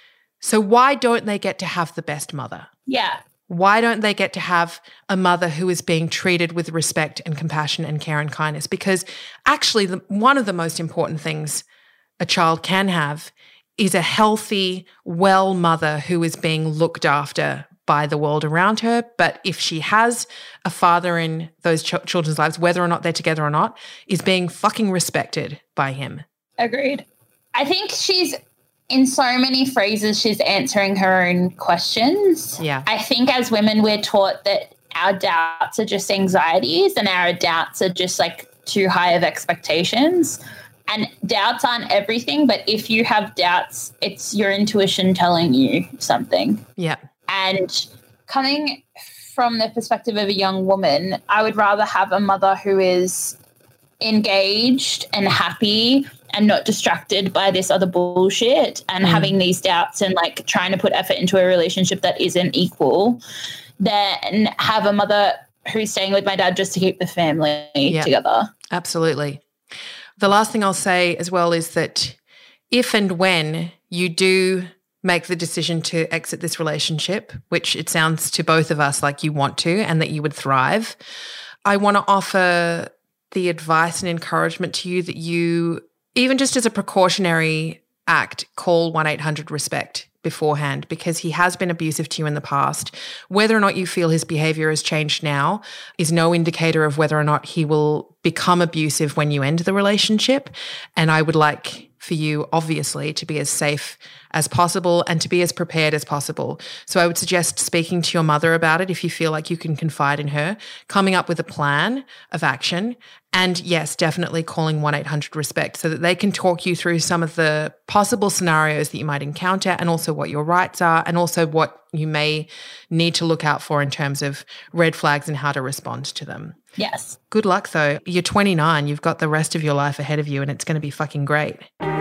So why don't they get to have the best mother? Yeah. Why don't they get to have a mother who is being treated with respect and compassion and care and kindness? Because actually the, one of the most important things a child can have is a healthy, well mother who is being looked after by the world around her. But if she has a father in those ch- children's lives, whether or not they're together or not, is being fucking respected by him. Agreed. I think she's, in so many phrases, she's answering her own questions. Yeah. I think as women, we're taught that our doubts are just anxieties and our doubts are just like too high of expectations. And doubts aren't everything, but if you have doubts, it's your intuition telling you something. Yeah. And coming from the perspective of a young woman, I would rather have a mother who is engaged and happy and not distracted by this other bullshit and mm. having these doubts and like trying to put effort into a relationship that isn't equal, than have a mother who's staying with my dad just to keep the family yeah. together. Absolutely. The last thing I'll say as well is that if and when you do make the decision to exit this relationship, which it sounds to both of us like you want to and that you would thrive, I want to offer the advice and encouragement to you that you, even just as a precautionary act, call one eight hundred RESPECT beforehand, because he has been abusive to you in the past. Whether or not you feel his behavior has changed now is no indicator of whether or not he will become abusive when you end the relationship. And I would like for you, obviously, to be as safe as possible and to be as prepared as possible. So I would suggest speaking to your mother about it if you feel like you can confide in her, coming up with a plan of action, and yes, definitely calling one eight hundred RESPECT so that they can talk you through some of the possible scenarios that you might encounter and also what your rights are and also what you may need to look out for in terms of red flags and how to respond to them. Yes. Good luck though. You're twenty-nine, you've got the rest of your life ahead of you and it's going to be fucking great.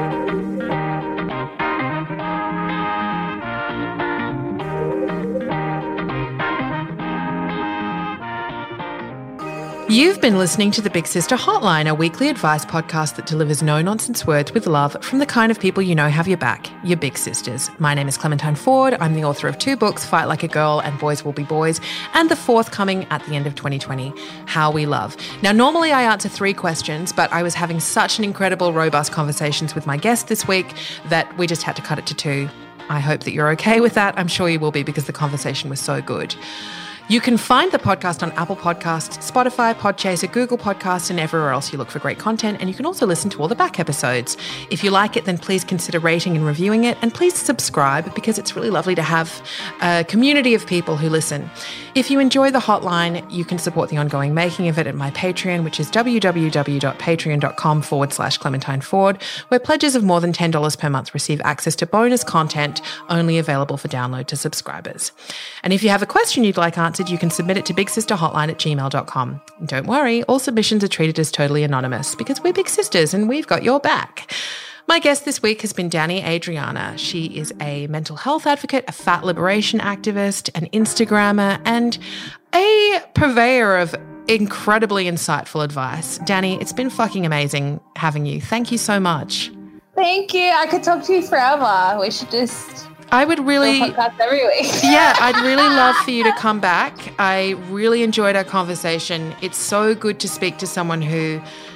You've been listening to the Big Sister Hotline, a weekly advice podcast that delivers no-nonsense words with love from the kind of people you know have your back, your big sisters. My name is Clementine Ford. I'm the author of two books, Fight Like a Girl and Boys Will Be Boys, and the fourth coming at the end of twenty twenty, How We Love. Now, normally I answer three questions, but I was having such an incredible, robust conversations with my guest this week that we just had to cut it to two. I hope that you're okay with that. I'm sure you will be because the conversation was so good. You can find the podcast on Apple Podcasts, Spotify, Podchaser, Google Podcasts, and everywhere else you look for great content. And you can also listen to all the back episodes. If you like it, then please consider rating and reviewing it. And please subscribe, because it's really lovely to have a community of people who listen. If you enjoy the hotline, you can support the ongoing making of it at my Patreon, which is www.patreon.com forward slash Clementine Ford, where pledges of more than ten dollars per month receive access to bonus content only available for download to subscribers. And if you have a question you'd like answered, you can submit it to big sister hotline at gmail dot com. And don't worry, all submissions are treated as totally anonymous, because we're big sisters and we've got your back. My guest this week has been Dani Adriana. She is a mental health advocate, a fat liberation activist, an Instagrammer, and a purveyor of incredibly insightful advice. Dani, it's been fucking amazing having you. Thank you so much. Thank you. I could talk to you forever. We should just... I would really... do a podcast every week. Yeah, I'd really love for you to come back. I really enjoyed our conversation. It's so good to speak to someone who...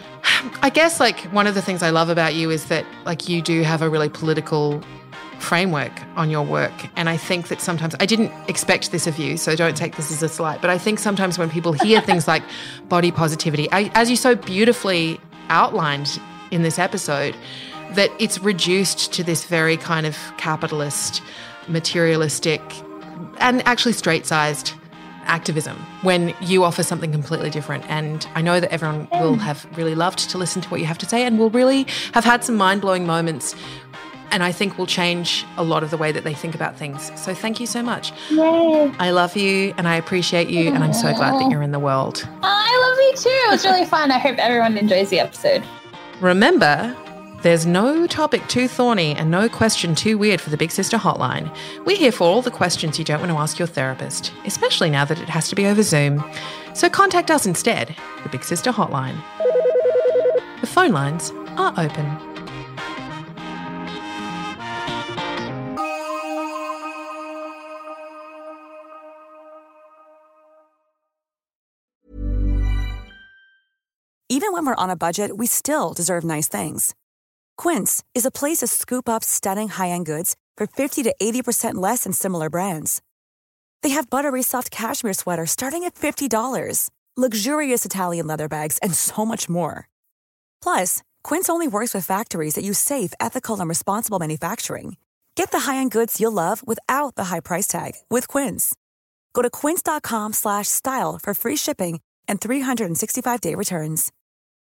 I guess, like, one of the things I love about you is that, like, you do have a really political framework on your work. And I think that sometimes, I didn't expect this of you, so don't take this as a slight, but I think sometimes when people hear things like body positivity, I, as you so beautifully outlined in this episode, that it's reduced to this very kind of capitalist, materialistic, and actually straight-sized activism, when you offer something completely different. And I know that everyone will have really loved to listen to what you have to say, and will really have had some mind-blowing moments, and I think will change a lot of the way that they think about things. So thank you so much. Yay. I love you and I appreciate you, and I'm so glad that you're in the world. Oh, I love you too. It was really fun. I hope everyone enjoys the episode. Remember, there's no topic too thorny and no question too weird for the Big Sister Hotline. We're here for all the questions you don't want to ask your therapist, especially now that it has to be over Zoom. So contact us instead, the Big Sister Hotline. The phone lines are open. Even when we're on a budget, we still deserve nice things. Quince is a place to scoop up stunning high-end goods for fifty to eighty percent less than similar brands. They have buttery soft cashmere sweaters starting at fifty dollars, luxurious Italian leather bags, and so much more. Plus, Quince only works with factories that use safe, ethical, and responsible manufacturing. Get the high-end goods you'll love without the high price tag with Quince. Go to quince.com slash style for free shipping and three sixty-five day returns.